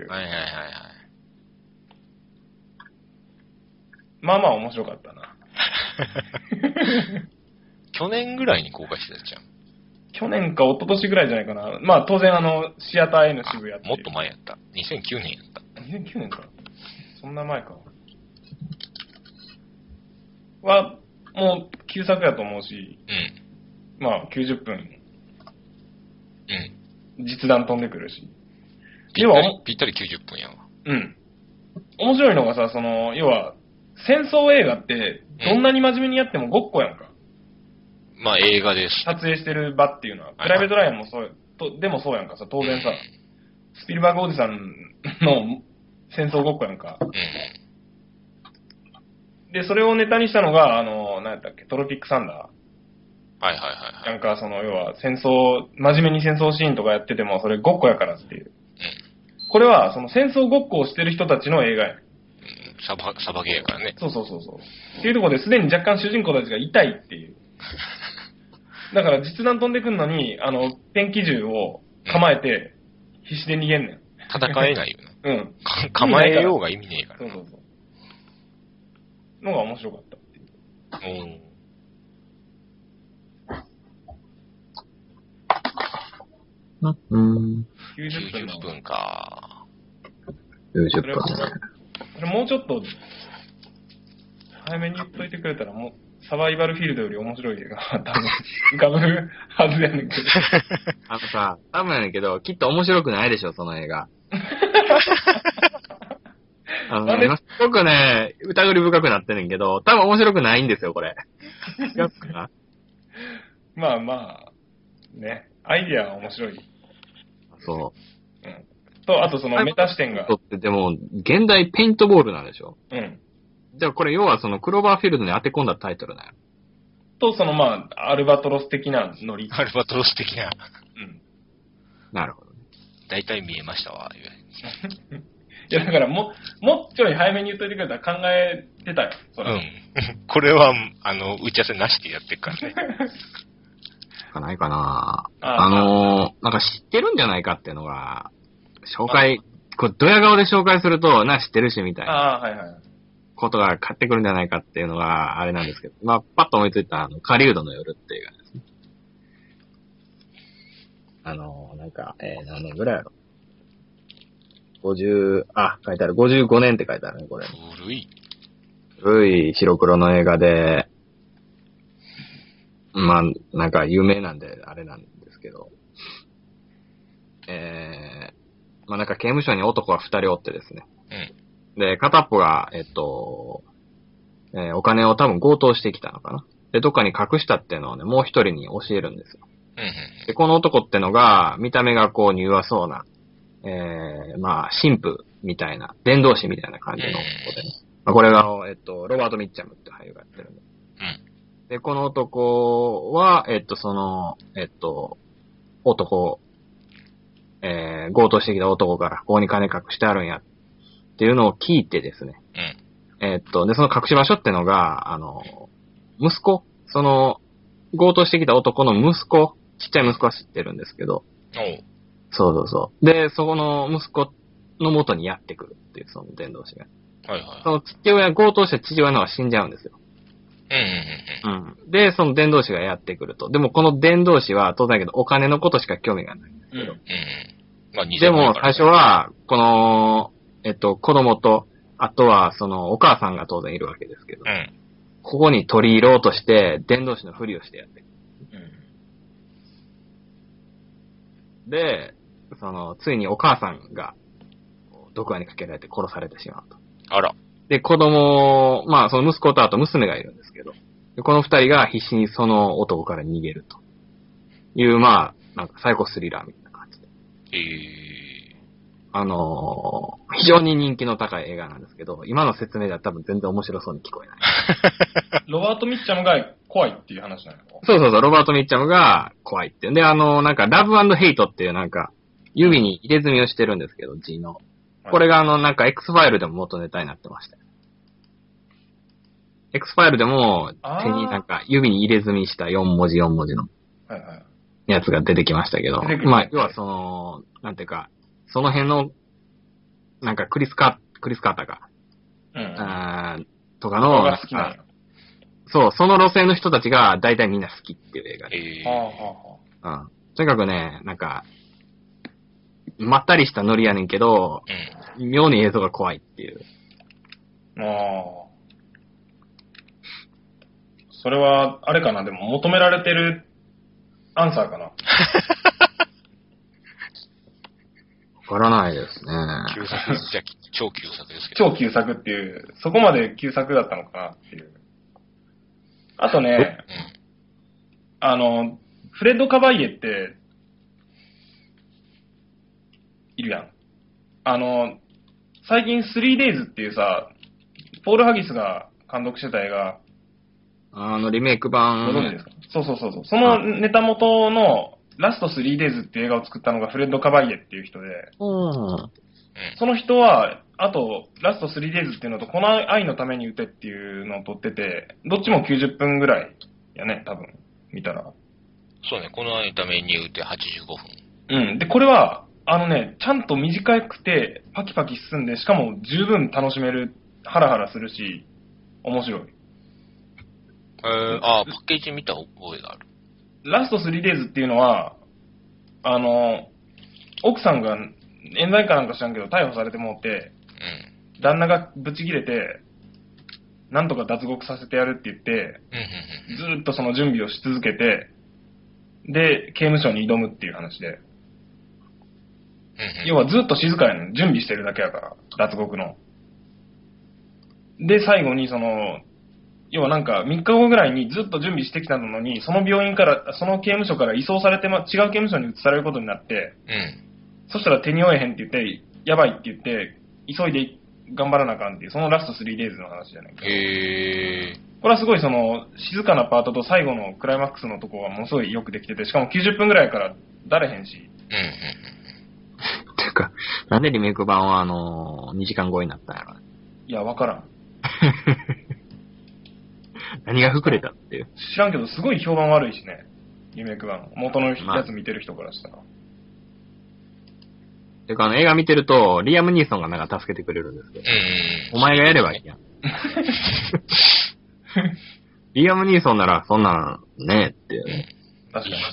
まあまあ面白かったな。 去年ぐらいに公開してたじゃん。 去年か一昨年ぐらいじゃないかな。まあ当然シアター N 渋谷って。 もっと前やった。2009年やった。 2009年か。そんな前か。は、もう旧作やと思うし、まあ90分。実弾飛んでくるし。 ぴったり90分やわ。 面白いのがさ、要は、戦争映画って、どんなに真面目にやってもごっこやんか。 まあ映画です。 撮影してる場っていうのは。プライベートライアンもそうでもそうやんかさ、当然さ。スピルバーグおじさんの戦争ごっこやんか。で、それをネタにしたのが、何やったっけ、トロピックサンダー。なんか、要は真面目に戦争シーンとかやってても、それごっこやからっていう。これは、戦争ごっこをしてる人たちの映画や。 サバゲーやからね。 そう。っていうところですでに若干主人公たちが痛いっていう。だから実弾飛んでくんのに、ペンキ銃を構えて、必死で逃げんねん。 戦えないよな。構えようが意味ねえから。 そう。のが面白かったっていう。 90分か。 90分。 これもうちょっと、早めに言っといてくれたら、もう、サバイバルフィールドより面白い映画が多分浮かぶはずやねんけど。 多分やねんけど、きっと面白くないでしょ、その映画。すごくね、疑り深くなってんねんけど、多分面白くないんですよ、これ。違うかな？ まあ、ね、アイディアは面白い。 そう。 と、あとメタ視点が。 でも、現代ペイントボールなんでしょ？じゃあこれ要はクローバーフィールドに当て込んだタイトルだよ。 と、アルバトロス的なノリ。 アルバトロス的な。 なるほどね。 大体見えましたわ。 いや、だからもうちょい早めに言っといてくれたら考えてたよ、それ。 これは、打ち合わせなしでやってるからね。 ないかな。なんか知ってるんじゃないかっていうのが、ドヤ顔で紹介すると、知ってるしみたいな。ことが買ってくるんじゃないかっていうのがあれなんですけど、まあ、パッと思いついた狩人の夜っていう映画ですね。なんか、何年ぐらいやろ。書いてある。55年って書いてあるね、これ。古い白黒の映画で、まあ、なんか有名なんで、あれなんですけど。 まあ、なんか刑務所に男が2人おってですね。 うん。 で、片っぽが、お金を多分強盗してきたのかな。で、どっかに隠したっていうのをね、もう一人に教えるんですよ。で、この男ってのが、見た目がこう、柔和そうな、まあ、神父みたいな、伝道師みたいな感じの男でね。まあ、これが、ロバート・ミッチャムって俳優がやってるんで。で、この男は、男、強盗してきた男から、ここに金隠してあるんや、っていうのを聞いてですね。で、その隠し場所ってのが、息子、その、強盗してきた男の息子、ちっちゃい息子は知ってるんですけど、そう。で、そこの息子の元にやってくるっていう、その伝道師が。その父親、強盗した父親のは死んじゃうんですよ。で、その伝道師がやってくると。でもこの伝道師は当然だけどお金のことしか興味がないんですけど。でも最初は、この、子供と、あとはそのお母さんが当然いるわけですけど。ここに取り入ろうとして、伝道師のふりをしてやってくる。で、ついにお母さんが、毒牙にかけられて殺されてしまうと。 あら。 で、子供、まあ、その息子とあと娘がいるんですけど、でこの二人が必死にその男から逃げるという、まあ、なんかサイコスリラーみたいな感じで。非常に人気の高い映画なんですけど、今の説明では多分全然面白そうに聞こえない。 ロバート・ミッチャムが怖いっていう話なの？ そう、ロバート・ミッチャムが怖いっていう。で、なんか、ラブ&ヘイトっていうなんか、指に入れ墨をしてるんですけど、G の。これがなんか X ファイルでも元ネタになってました。X ファイルでも手になんか指に入れ墨した4文字のやつが出てきましたけど、まあ要はその、なんていうか、その辺の、なんかクリスカータが、とかの、そう、その路線の人たちが大体みんな好きっていう映画で。とにかくね、なんか、まったりしたノリやねんけど、妙に映像が怖いっていう。 それは、あれかな、でも求められてるアンサーかな。 わからないですね。 旧作じゃ、超旧作ですけど。超旧作っていう、そこまで旧作だったのかなっていう。あとね、フレッド・カバイエって、いるやん。最近 3days っていうさ、ポール・ハギスが監督してた映画。 リメイク版。 ご存知ですか？そう。そのネタ元のラスト 3days っていう映画を作ったのがフレッド・カバイエっていう人で、その人は、あと、ラスト 3days っていうのと、この愛のために撃てっていうのを撮ってて、どっちも90分ぐらいやね、多分、見たら。 そうね、この愛のために撃て85分。 で、これは、ちゃんと短くて、パキパキ進んで、しかも十分楽しめる、ハラハラするし、面白い。 パッケージ見た覚えがある。 ラスト 3days っていうのは、奥さんが冤罪かなんか知らんけど逮捕されてもうて、旦那がブチ切れて、なんとか脱獄させてやるって言って、ずーっとその準備をし続けて、で、刑務所に挑むっていう話で。要はずっと静かやの、準備してるだけやから、脱獄の。で、最後にその、要はなんか3日後ぐらいにずっと準備してきたのに、その病院から、その刑務所から移送されて、違う刑務所に移されることになって、そしたら手に負えへんって言って、やばいって言って、急いで頑張らなあかんっていう、そのラスト 3days の話じゃないか。これはすごいその、静かなパートと最後のクライマックスのとこがものすごいよくできてて、しかも90分ぐらいからだれへんし。 っていうか、なんでリメイク版は2時間後になったんやろ。 いや、わからん。 何が膨れたっていう。 知らんけど、すごい評判悪いしね。リメイク版。元のやつ見てる人からしたら。 ていうか映画見てると、リアム・ニーソンがなんか助けてくれるんですけど。お前がやればいいやん。リアム・ニーソンならそんなんねっていうね。 確かに。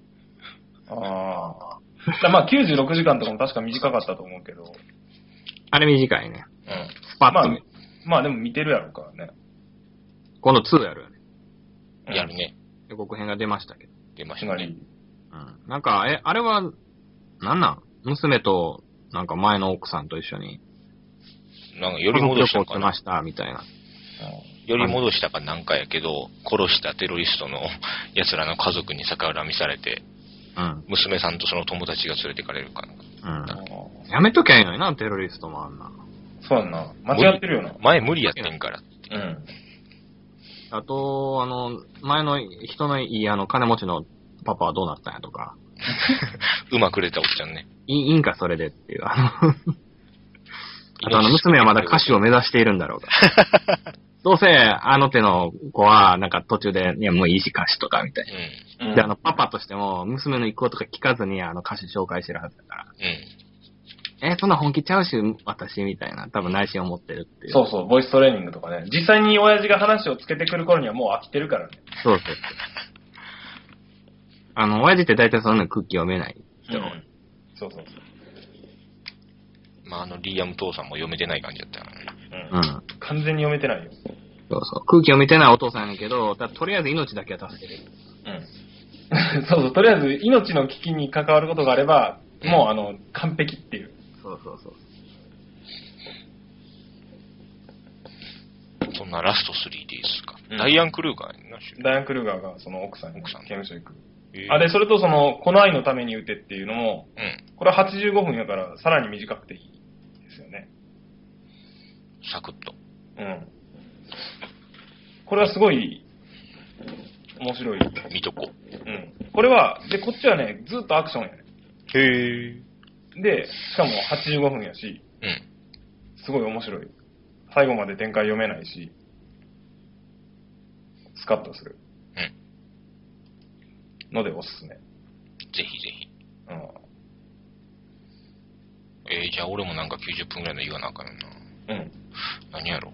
まあ96時間とかも確か短かったと思うけど。 あれ短いね。スパッと、 まあでも見てるやろうからね。 今度2やるよね。 やるね。 予告編が出ましたけど。 出ましたね。 なんか、あれは、 なんなん娘と、なんか前の奥さんと一緒に。 なんか、より戻したかな。 ました、みたいな。 より戻したかなんかやけど、殺したテロリストの奴らの家族に逆恨みされて、うん、娘さんとその友達が連れてかれるかな。 うん。やめときゃいいのにな、テロリストもあんな。 そうやんな。間違ってるよな。 前無理やってんから。 うん。 あと、前の人のいい金持ちのパパはどうなったんやとか。 うまくれたおっちゃんね。 いいんか、それでっていう。あと娘はまだ歌手を目指しているんだろうか。どうせ、手の子は、なんか途中で、いや、もういいし歌手とか、みたいな。うん、で、パパとしても、娘の意向とか聞かずに、歌手紹介してるはずだから。うん。そんな本気ちゃうし、私、みたいな。多分内心を持ってるっていう。 そうそう、ボイストレーニングとかね。実際に親父が話をつけてくる頃にはもう飽きてるからね。 そうそうそう。親父って大体そんな空気読めない人。うん。 そうそうそう。 まあ、リーアム父さんも読めてない感じだったよね。 うん。完全に読めてないよ。 そうそう。空気読めてないお父さんやねんけど、とりあえず命だけは助けれる。 うん。そうそう。とりあえず命の危機に関わることがあれば、もう完璧っていう。 そうそうそう。 そんなラスト3ですか。ダイアン・クルーガーやな。 ダイアン・クルーガーがその奥さん刑務所行く。あれ、それとこの愛のために打てっていうのも、これは85分やからさらに短くていいですよね。 サクッと。 うん。これはすごい面白い。 見とこ。 うん。これは、で、こっちはね、ずっとアクションやね。 へー。で、しかも85分やし、 うん。 すごい面白い。最後まで展開読めないし、スカッとする。うん。のでおすすめ。ぜひぜひ。うん。じゃあ俺もなんか90分くらいの言わなあかんよな。 うん。 何やろ。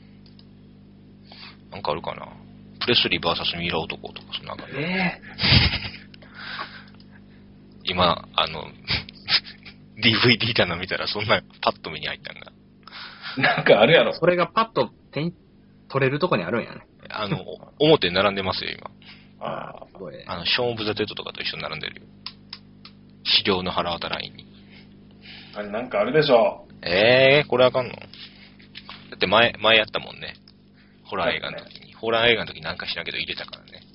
なんかあるかな。プレスリー VS ミイラ男とかそんな感じ。今、DVD 棚見たらそんなパッと目に入ったんが。 なんかあるやろ。 それがパッと取れるとこにあるんやね。 表に並んでますよ、今。 ああ、すごい。 ショーン・オブ・ザ・デッドとかと一緒に並んでるよ。資料の腹渡ラインに。 あれなんかあるでしょ。 これあかんの？だって前やったもんね。ホラー映画の時に。ホラー映画の時なんかしなけど入れたからね。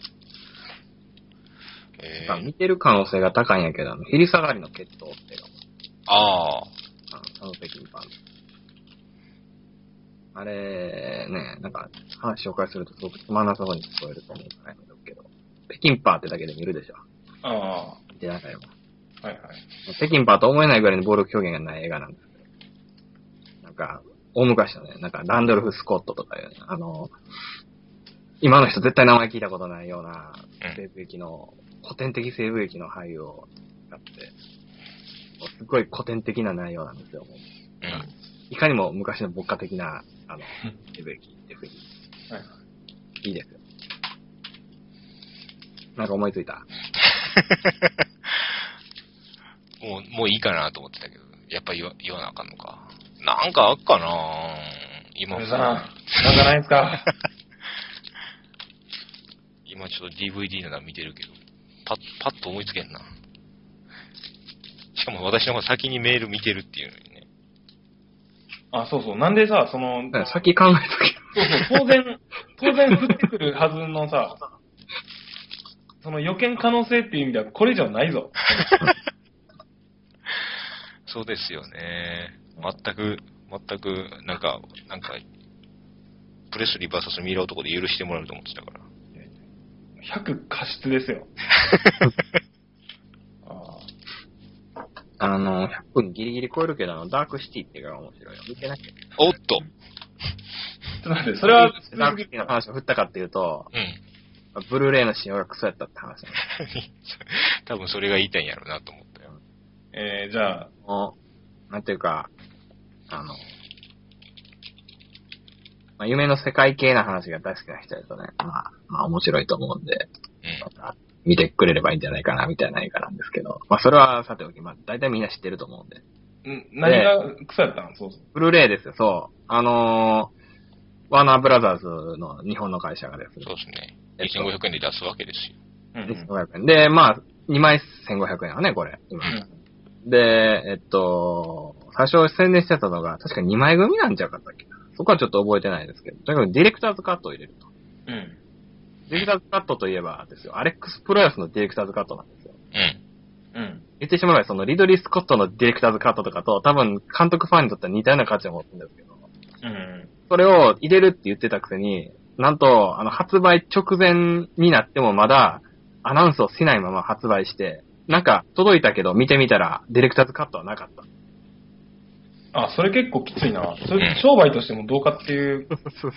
見てる可能性が高いんやけど、昼下がりの決闘っていうの。 ああ。 北京パン。あれ、ね、なんか、話紹介するとすごくつまんなそうに聞こえると思うんだけど、北京パーってだけで見るでしょ。 ああ。 見てなかよ。 はいはい。 北京パーと思えないぐらいの暴力表現がない映画なんですけど。なんか、大昔のね、なんか、ランドルフ・スコットとかいう、ね、今の人絶対名前聞いたことないような、西部劇の、古典的西部劇の俳優をやって、すごい古典的な内容なんですよ。いかにも昔の牧歌的な、西部劇っていうふうに。 はい。 いいですよ。なんか思いついたもういいかなと思ってたけど、やっぱ言わなあかんのか。なんかあっかな今。 なんかないんすか今ちょっと DVD なら見てるけど、パッと思いつけんな。しかも私の方が先にメール見てるっていうのにね。 あ、そうそう。なんでさ、 先考えとけ。そうそう、当然降ってくるはずのさ、予見可能性っていう意味ではこれ以上ないぞ。 そうですよね。全く、なんか、プレスリー VS ミイラ男で許してもらえると思ってたから。 100過失ですよ。 100分ギリギリ超えるけど、ダークシティっていうのが面白いよ。見てなきゃ。 おっと。 ちょっと待って、それは、 ダークシティの話を振ったかっていうと、ブルーレイの仕様がクソやったって話なん多分それが言いたいんやろうなと思ったよ。 じゃあ、 なんていうか、夢の世界系な話が大好きな人だとね、まあ面白いと思うんで、見てくれればいいんじゃないかなみたいな映画なんですけど、それはさておき、大体みんな知ってると思うんで。 何がクソやったの？そうそう。 ブルーレイですよ、そう。ワーナーブラザーズの日本の会社がですね。 そうですね。2500円で出すわけですよ。 2500円。で、2枚1500円はね、これ。今で、最初宣伝してたのが、確か2枚組なんちゃうかったっけな。そこはちょっと覚えてないですけど、とにかくディレクターズカットを入れると。 うん。 ディレクターズカットといえばですよ、アレックス・プロヤスのディレクターズカットなんですよ。 うん。 言ってしまえば、そのリドリー・スコットのディレクターズカットとかと、多分監督ファンにとっては似たような価値を持つんですけど、それを入れるって言ってたくせに、なんと、発売直前になってもまだ、アナウンスをしないまま発売して、なんか、届いたけど、見てみたら、ディレクターズカットはなかった。 あ、それ結構きついな。それ、商売としてもどうかっていう。 そう。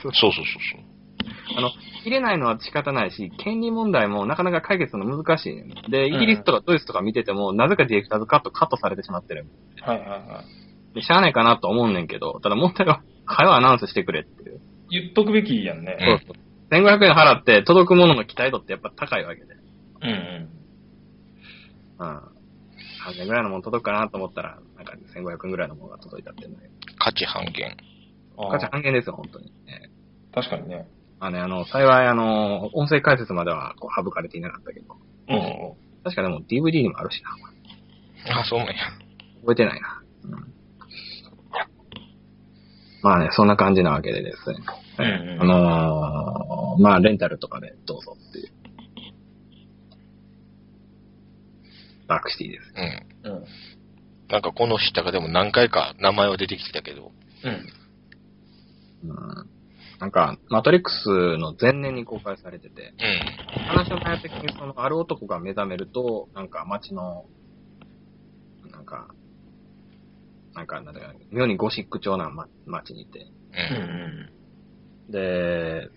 入れないのは仕方ないし、権利問題もなかなか解決するの難しい、ね。で、イギリスとかドイツとか見てても、なぜかディレクターズカットされてしまってる。で、しゃあないかなと思うねんけど、ただ問題は、早アナウンスしてくれっていう。 言っとくべきやんね。 そう。1500円払って届くものの期待度ってやっぱ高いわけで。3000円ぐらいのもの届くかなと思ったら、なんか1500円ぐらいのものが届いたっていうので。 価値半減。 価値半減ですよ、本当に。 確かにね。 幸い音声解説まではこう省かれていなかったけど。確かでも DVD にもあるしな。 あ、そうなんや。 覚えてないな。まあね、そんな感じなわけでですね。まあレンタルとかでどうぞっていう。ダークシティです。 なんかこの下がでも何回か名前は出てきてたけど。 なんか、マトリックスの前年に公開されてて、話の内容的にその、ある男が目覚めると、なんか街の、妙にゴシック調な街にいて、で、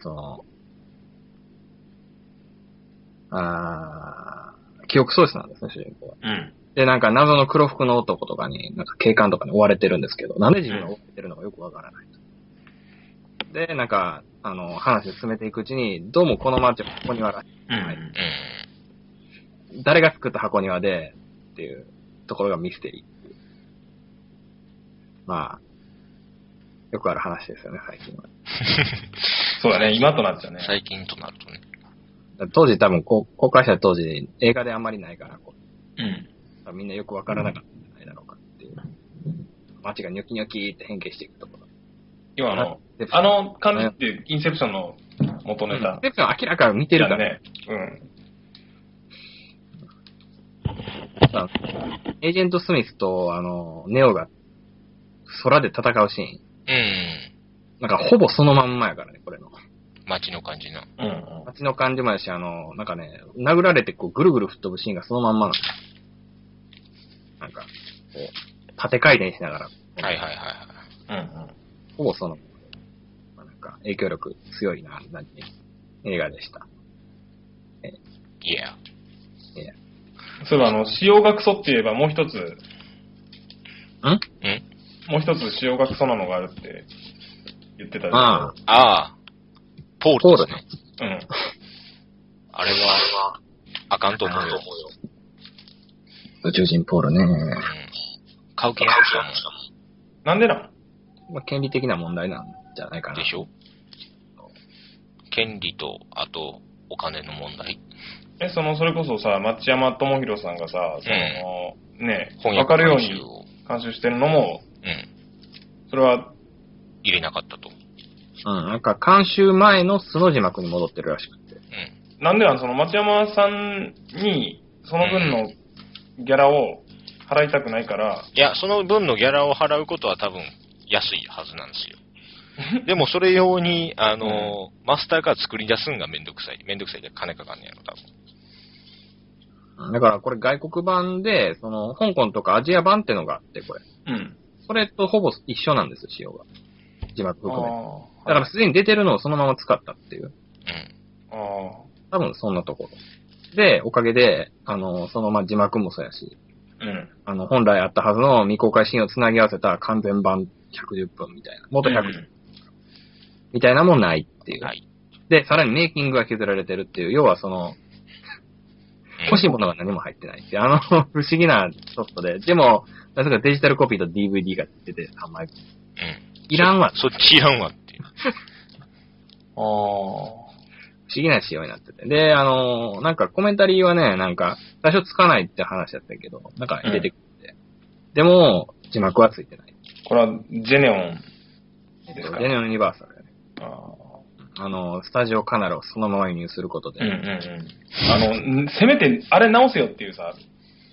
記憶喪失なんですね、主人公は。で、なんか謎の黒服の男とかに、なんか警官とかに追われてるんですけど、なんで自分が追われてるのかよくわからないと。で、なんか、話を進めていくうちに、どうもこの街は箱庭らしい。誰が作った箱庭で、っていうところがミステリー。まあ、よくある話ですよね、最近は。 そうだね、今となっちゃうね。 最近となるとね。 当時多分、公開した当時、映画であんまりないから、みんなよくわからなかったんじゃないだろうかっていう。街がニョキニョキって変形していくところ。 要は感じってインセプションの元ネタ。 インセプション明らかに似てるからね。 エージェント・スミスと、ネオが空で戦うシーン。なんかほぼそのまんまやからね、これの。 街の感じな。 街の感じもやし、なんかね、殴られてこうぐるぐる吹っ飛ぶシーンがそのまんまなんです。なんか、こう、縦回転しながら。ほぼその、なんか影響力強いな、映画でした。 そういえば使用がクソって言えばもう一つ。もう一つ使用がクソなのがあるって言ってたでしょ。 ポールですね。 うん。 あれは、あかんと思うよ。 宇宙人ポールね。 買う気なかったもん。 なんでなん？ まあ、権利的な問題なんじゃないかな。 でしょ？権利と、あと、お金の問題。 それこそさ、町山智博さんがさ、ね、わかるように監修してるのも、それは、 入れなかったと。 なんか監修前の素の字幕に戻ってるらしくて。 なんでその町山さんに、その分のギャラを払いたくないから。 いや、その分のギャラを払うことは多分安いはずなんですよ。でもそれ用に、マスターカード作り出すんがめんどくさい。めんどくさいで金かかんねやろ、多分。 だからこれ外国版で、香港とかアジア版ってのがあって、これ。それとほぼ一緒なんですよ、仕様が。字幕含め。だからすでに出てるのをそのまま使ったっていう。多分そんなところ。で、おかげで、字幕もそうやし、本来あったはずの未公開シーンをつなぎ合わせた完全版110分みたいな。元110分。みたいなもんないっていう。で、さらにメイキングが削られてるっていう、要は欲しいものが何も入ってないっていう、不思議なソフトで。でも、なぜかデジタルコピーと DVD が出て3枚。いらんわ。 そっちいらんわっていう。 不思議な仕様になってて。で、なんかコメンタリーはね、なんか、最初つかないって話だったけど、なんか入れてくれて。 でも、字幕はついてない。 これは、ジェネオンですか？ ジェネオンユニバーサルだね。スタジオカナルをそのまま輸入することで。 せめて、あれ直せよっていうさ。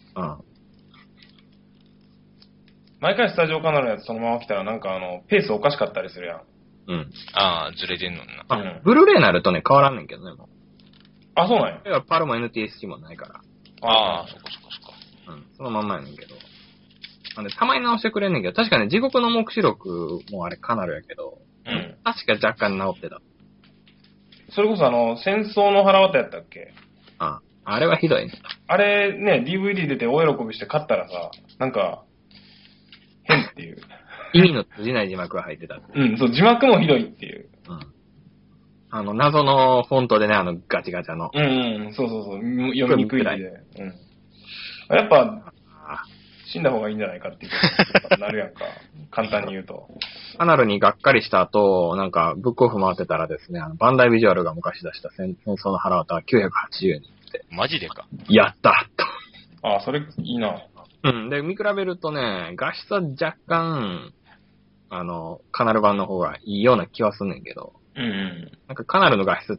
毎回スタジオカナルのやつそのまま来たらなんかペースおかしかったりするやん。 ずれてんのな。ブルーレイになるとね、変わらんねんけどね、もう。 あ、そうなんや。 パルも NTSC もないから。 そこ。 そのまんまやねんけど。なんで、たまに直してくれんねんけど、確かね、地獄の目視録もあれカナルやけど、確か若干直ってた。 それこそ戦争の腹渡やったっけ？ あれはひどいね。 あれね、DVD 出て大喜びして買ったらさ、なんか、変っていう。 意味の通じない字幕が入ってたって。 そう、字幕もひどいっていう。 謎のフォントでね、ガチガチャの。 そう。読みにくいで。やっぱ、死んだ方がいいんじゃないかっていうことになるやんか。簡単に言うと。 カナルにがっかりした後、なんか、ブックオフ回ってたらですね、バンダイビジュアルが昔出した戦争の腹渡は980円って。 マジでか。 やったと。それいいな。 で、見比べるとね、画質は若干、カナル版の方がいいような気はすんねんけど。なんかカナルの画質って、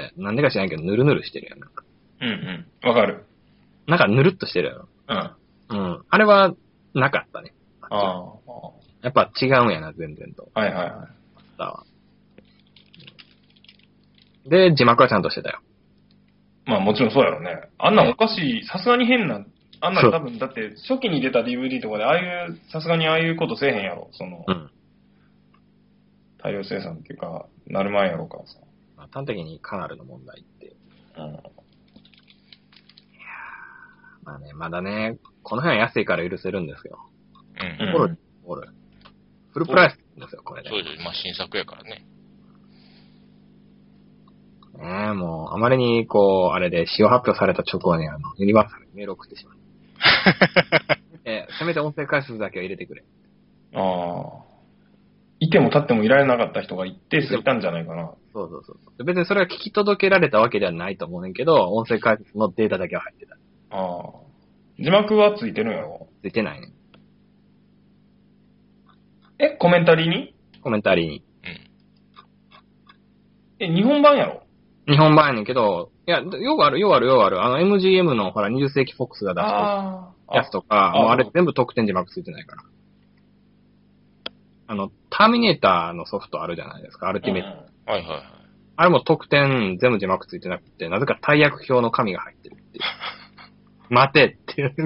なんでか知らんけど、ヌルヌルしてるやん、なんか。 わかる。 なんかヌルっとしてるやろ。あれは、なかったね。やっぱ違うんやな、全然と。で、字幕はちゃんとしてたよ。 まあもちろんそうやろね。あんなんおかしい、さすがに変な、あんなん多分、だって初期に出た DVD とかで、さすがにああいうことせえへんやろ、大量生産っていうか、なる前やろうからさ。 端的にカナルの問題って。いやまあね、まだね、この辺は安いから許せるんですよ。フルプライスですよ、これで。 そうです。新作やからね。 もう、あまりに、あれで、使用発表された直後に、ユニバーサルにメール送ってしまう。せめて音声解説だけは入れてくれ。 いても立ってもいられなかった人が一定数いたんじゃないかな。 そう。別にそれは聞き届けられたわけではないと思うねんけど、音声解説のデータだけは入ってた。 字幕はついてるんやろ？ ついてないね。 コメンタリーに？ コメンタリーに。 日本版やろ？ 日本版やねんけど、いや、ようある。MGM のほら、20世紀フォックスが出したやつとか、もうあれ全部特典字幕ついてないから。ターミネーターのソフトあるじゃないですか、アルティメット。あれも特典全部字幕ついてなくて、なぜか大役表の紙が入ってるっていう。待てっていう。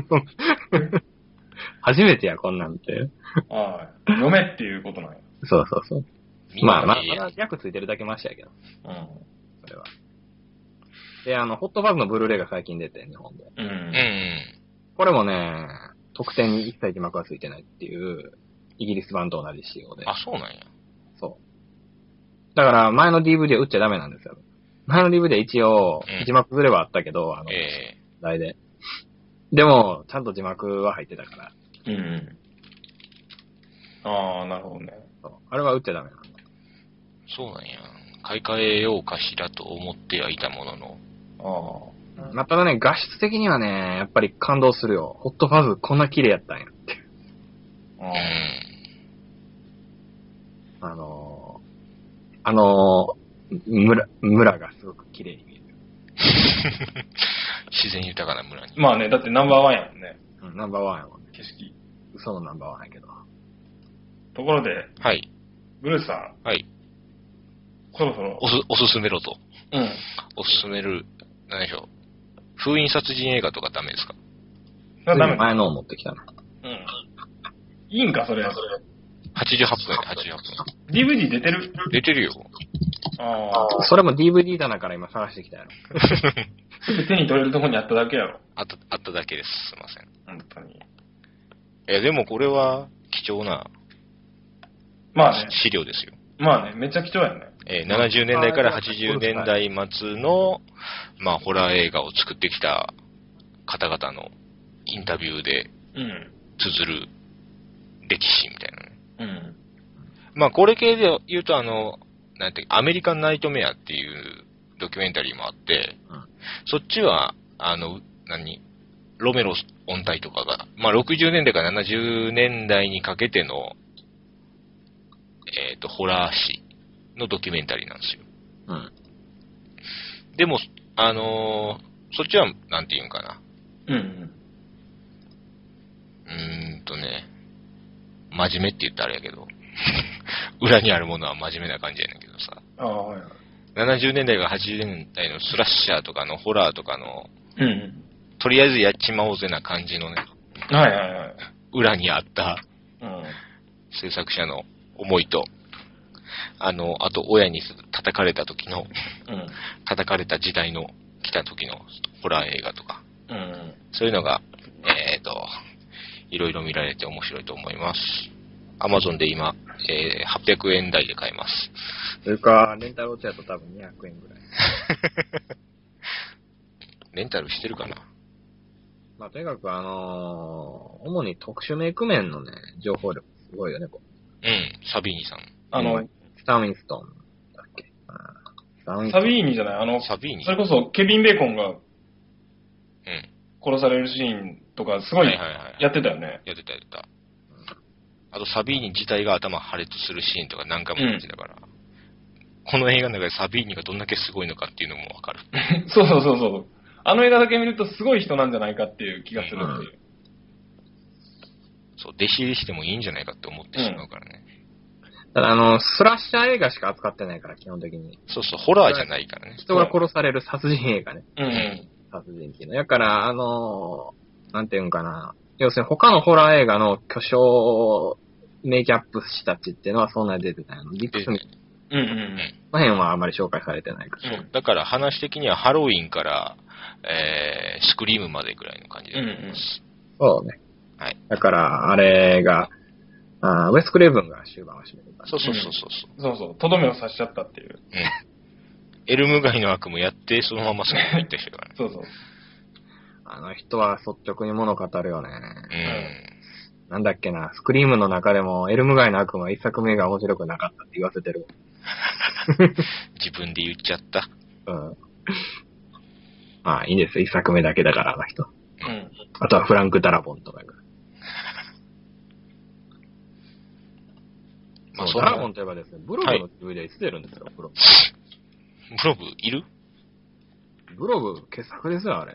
初めてや、こんなんて。 読めっていうことなんや。 そう。まだ役ついてるだけマシやけど。それは。で、ホットファズのブルーレイが最近出て、日本で。これもね、特典に一切字幕がついてないっていう、イギリス版と同じ仕様で。 そうなんや。 そう。だから、前の DVD は打っちゃダメなんですよ。前の DVD は一応、字幕ずれはあったけど、題で。でも、ちゃんと字幕は入ってたから。 なるほどね。 あれは打っちゃダメなんだ。 そうなんや。買い替えようかしらと思ってはいたものの。 ただね、画質的にはね、やっぱり感動するよ。ホットファズこんな綺麗やったんやって。村がすごく綺麗に見える。 自然豊かな村に。 まあね、だってナンバーワンやもんね。 ナンバーワンやもんね。 景色。 嘘のナンバーワンやけど。 ところで、ブルースさん。そろそろ。 おすすめろと。おすすめる、何でしょう。封印殺人映画とかダメですか？ ダメ。前のを持ってきたな。 いいんか、それ。 88分や88分。 DVD 出てる？ 出てるよ。 それも DVD 棚から今探してきたやろ。 すぐ手に取れるとこにあっただけやろ。 あっただけです。すいません。 本当に。 でもこれは貴重な資料ですよ。 めっちゃ貴重やね。 70年代から80年代末の、ホラー映画を作ってきた方々のインタビューで綴る歴史みたいなね。これ系で言うとなんてアメリカンナイトメアっていうドキュメンタリーもあって、そっちは、 ロメロ音体とかが、まあ、60年代から70年代にかけての、ホラー史のドキュメンタリーなんですよ。 うん。 でも、そっちは、なんていうんかな。 うん。 真面目って言ったらあれやけど、裏にあるものは真面目な感じやねんけどさ。 ああ、はいはい。 70年代から80年代のスラッシャーとかのホラーとかの、 うん。 とりあえずやっちまおうぜな感じのね、 はいはいはい。 裏にあった、 うん。 制作者の思いと、あと親に叩かれた時の、 うん。 叩かれた時代の来た時のホラー映画とか、 うん。 そういうのが、いろいろ見られて面白いと思います。Amazon で今、800円台で買えます。 それか、レンタル落ちだと多分200円ぐらい。 レンタルしてるかな？ まあ、とにかく主に特殊メイク面のね、情報力すごいよね、こうん、サビーニさん。 スターウィンストンだっけ。 サビーニじゃない、 サビーニそれこそケビン・ベーコンが、 うん。 殺されるシーンとかすごいやってたよね。 やってた。あとサビーニ自体が頭破裂するシーンとか何回もやってたから、この映画の中でサビーニがどんだけすごいのかっていうのもわかる。 そう。あの映画だけ見るとすごい人なんじゃないかっていう気がするっていう。 そう、弟子入りしてもいいんじゃないかって思ってしまうからね。 ただスラッシャー映画しか扱ってないから、基本的に。 そう、ホラーじゃないからね。 人が殺される殺人映画ね。 うん。 殺人っていうの。だから、なんていうんかな。要するに他のホラー映画の巨匠メイキャップ師たちっていうのはそんなに出てないの。ディックスミス。 うん。 この辺はあまり紹介されてないから。 そう。だから話的にはハロウィンから、スクリームまでぐらいの感じでございます。 そうね。 はい。 だから、あれが、ウェス・クレイブンが終盤を占めてた。 そう。 そう。とどめを刺しちゃったっていう。 エルム街の悪もやって、そのままそのまま行った人からね。 そう。 あの人は率直に物語るよね。なんだっけな、スクリームの中でもエルム街の悪魔一作目が面白くなかったって言わせてる。 自分で言っちゃった。 まあいいんですよ、一作目だけだからあの人。あとはフランク・ダラボンとか。まあ、ダラボンといえばですね、ブログの DVD はいつ出るんですよ、ブログ。 ブログいる？ ブログ傑作ですよ、あれ。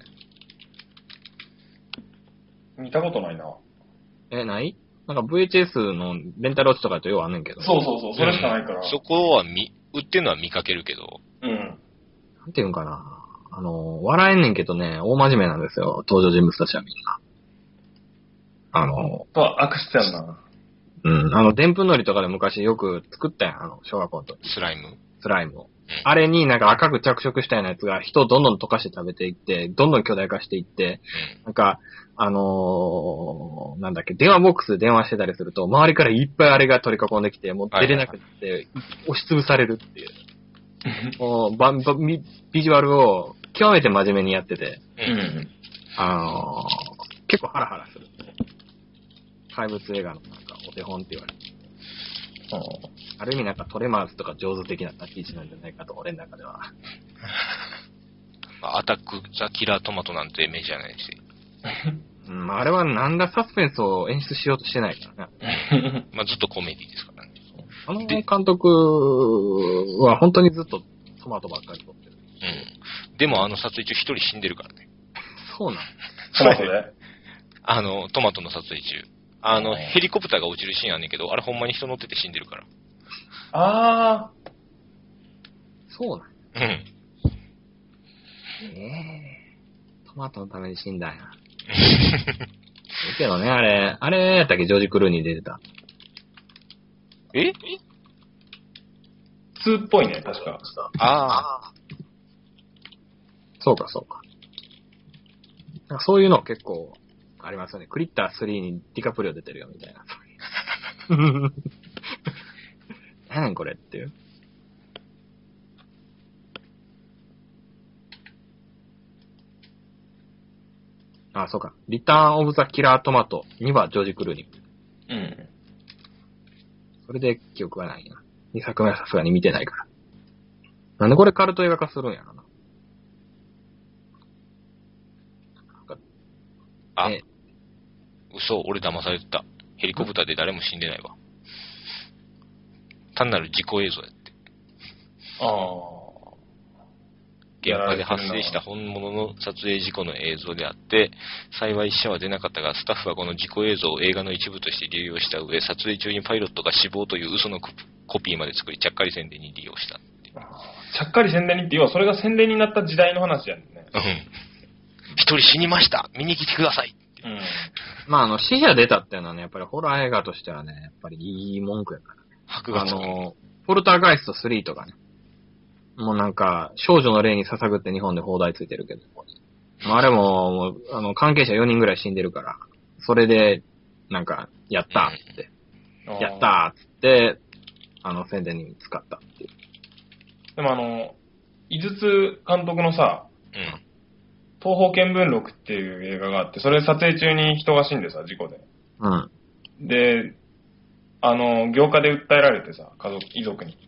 見たことないな。 ないなんか VHS のレンタル落ちとかとようあんねんけど。 そう、それしかないから。 そこは売ってんのは見かけるけど。 なんていうんかな。笑えんねんけどね、大真面目なんですよ、登場人物たちはみんな。 悪質やんな。 でんぷんのりとかで昔よく作ったやん、小学校の時。 スライムを。 あれになんか赤く着色したようなやつが人をどんどん溶かして食べていって、どんどん巨大化していって、なんか、なんだっけ、電話ボックスで電話してたりすると、周りからいっぱいあれが取り囲んできて、もう出れなくて、押しつぶされるっていう。ビジュアルを極めて真面目にやってて、結構ハラハラする。怪物映画のなんかお手本って言われて。ある意味なんかトレマーズとか上手的な立ち位置なんじゃないかと、俺の中では。 アタック・ザ・キラー・トマトなんてメジャーないし。 あれはなんだサスペンスを演出しようとしてないからね。 まあずっとコメディですからね。 監督は本当にずっとトマトばっかり撮ってる。 でも撮影中一人死んでるからね。 そうなの？ トマトでトマトの撮影中。ヘリコプターが落ちるシーンあんねんけど、あれほんまに人乗ってて死んでるから。 そうなん。トマトのために死んだんや。けどね、あれやったっけ、ジョージ・クルーニー出てた。 2っぽいね、確か。 そうか。そういうの結構ありますよね。クリッター3にディカプリオ出てるよみたいな。何やねんこれっていう。そうか。リターン・オブ・ザ・キラー・トマトにはジョージ・クルーニー。それで記憶がないな。2作目はさすがに見てないから。なんでこれカルト映画化するんやろな。 あ、嘘、俺騙されてた。ヘリコプターで誰も死んでないわ。単なる事故映像やって。現場で発生した本物の撮影事故の映像であって、幸い死者は出なかったが、スタッフはこの事故映像を映画の一部として流用した上、撮影中にパイロットが死亡という嘘のコピーまで作り、ちゃっかり宣伝に利用した。 ちゃっかり宣伝にって、要はそれが宣伝になった時代の話やんね。 うん。一人死にました。見に来てください。 うん。まあ、死者出たっていうのはね、やっぱりホラー映画としてはね、やっぱりいい文句やからね。 箔がつく。 ポルターガイスト3とかね。もうなんか、少女の霊に捧ぐって日本で放題ついてるけど。あれも、関係者4人ぐらい死んでるから、それで、なんか、やったーって。やったーっつって、宣伝に使ったっていう。 でも井筒監督のさ、東方見聞録っていう映画があって、それ撮影中に人が死んでさ、事故で。 うん。 で、業界で訴えられてさ、遺族に。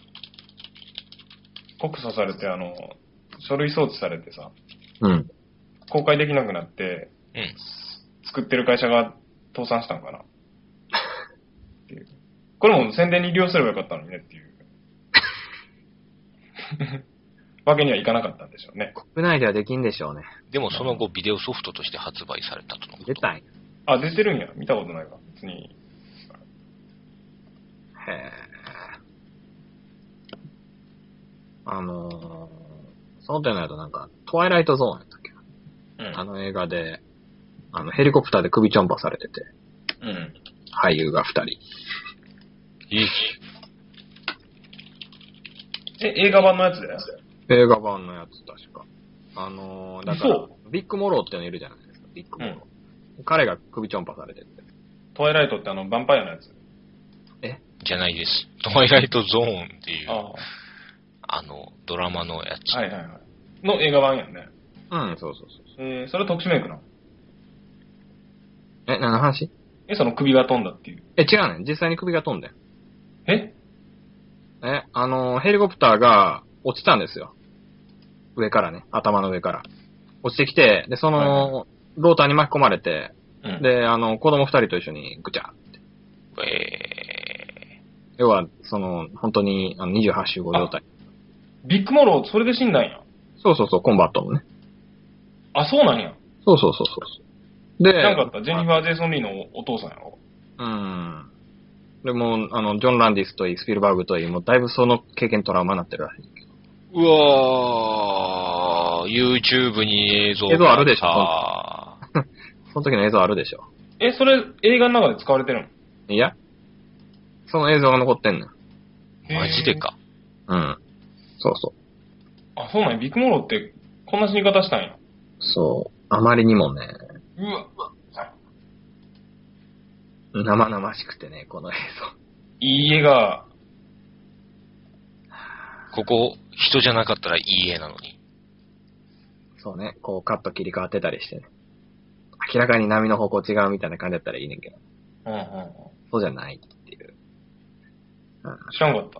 告訴されて、書類送致されてさ、 うん。 公開できなくなって、 うん。 作ってる会社が倒産したんかな。っていう。これも宣伝に利用すればよかったのにねっていう。わけにはいかなかったんでしょうね。 国内ではできんでしょうね。 でもその後ビデオソフトとして発売されたとのこと。 出たんや。 あ、出てるんや。見たことないわ。別に。 へぇその点のやとなんか、トワイライトゾーンやったっけ、うん、映画で、ヘリコプターで首ちょんぱされてて、 うん。 俳優が2人。 映画版のやつだよ。 映画版のやつ、確か。だから、ビッグモローってのいるじゃないですか、ビッグモロー。うん、彼が首ちょんぱされてて。 トワイライトってヴァンパイアのやつ？ じゃないです。トワイライトゾーンっていう、ドラマのやつ。 はいはいはい。の映画版やんね。 うん、そうそうそう。 それ特殊メイクなの？ 何の話？ その首が飛んだっていう。 違うね。実際に首が飛んだよ。ヘリコプターが落ちたんですよ。上からね。頭の上から。落ちてきて、で、ローターに巻き込まれて、うん、で、子供2人と一緒にぐちゃって。要は、本当に、28集合状態。 ビッグモロー、それで死んだんや。 そうそうそう、コンバットのね。 あ、そうなんや。 そうそうそうそう。で、 なんかあった、ジェニファー・ジェイソン・リーのお父さんやろ。 でも、ジョン・ランディスといい、スピルバーグといい、もうだいぶその経験トラウマになってるらしい。 うわー、YouTube に映像あるでしょ。その時の映像あるでしょ。 それ映画の中で使われてるの？ いや、その映像が残ってんの。 マジでか。 うん。そうそう。 あ、そうなんや。ビッグモローってこんな死に方したんや。 そう。あまりにもね。 うわ。 生々しくてね、この映像。 いい絵が。 ここ、人じゃなかったらいい絵なのに。 そうね、こうカット切り替わってたりしてね。明らかに波の方向違うみたいな感じだったらいいねんけど。そうじゃないっていう。 知らんかった。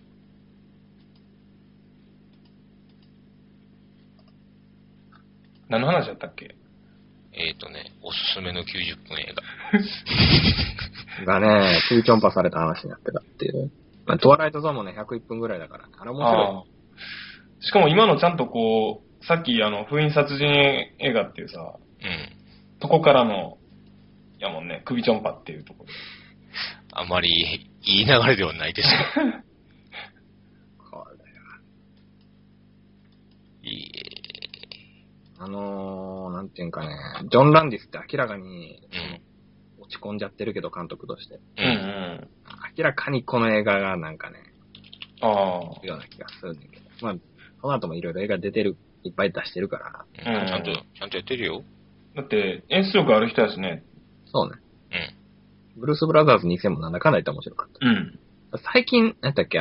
何の話だったっけ？ おすすめの90分映画。がね、急チョンパされた話になってたっていう。まあ、トワライトゾーンもね、101分ぐらいだから、あれ面白い。しかも今のちゃんとこう、さっき封印殺人映画っていうさ、とこからの、やもんね、首チョンパっていうところで。 あまりいい流れではないですよ。 これだよ。なんていうんかね、ジョン・ランディスって明らかに、落ち込んじゃってるけど、監督として。明らかにこの映画がなんかね、いうような気がするんだけど。まあ、その後もいろいろ映画出てる、いっぱい出してるから。 ちゃんとやってるよ。 だって、演出力ある人やしね。 そうね。ブルース・ブラザーズ2000もなんだかんだ言って面白かった。最近、なんだっけ、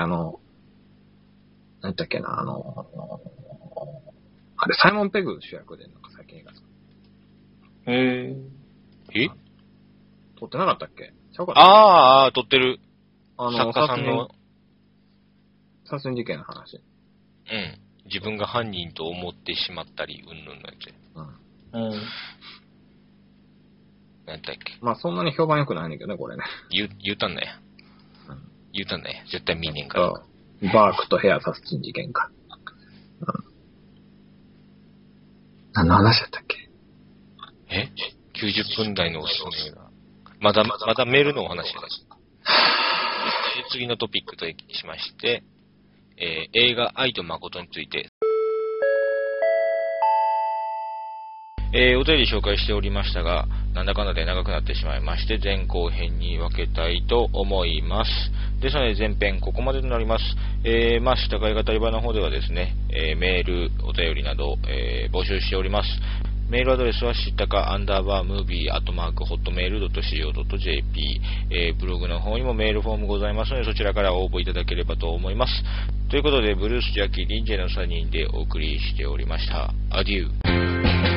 あれ、サイモン・ペグ主役で、なんか最近映画撮ってなかったっけ？ 撮ってる。作家さんの。 殺人事件の話。 自分が犯人と思ってしまったり、うんぬんのやつ。 なんだっけ。 まあそんなに評判良くないねんけどね、これね。 言うたんだよ。言うたんだよ。絶対見んねんから。 バークとヘア殺人事件か。何の話だったっけ ？90分台のおすすめが。まだメールのお話です。次のトピックとしまして、映画愛と誠について、お便り紹介しておりましたが、なんだかんだで長くなってしまいまして、前後編に分けたいと思います。ですので前編ここまでとなります。下会語り場の方ではですね、メール、お便りなど、募集しております。メールアドレスは知ったか_movie@hotmail.co.jp、ブログの方にもメールフォームございますので、そちらから応募いただければと思います。ということで、ブルース・ジャッキー・リンジェの3人でお送りしておりました。アデュー。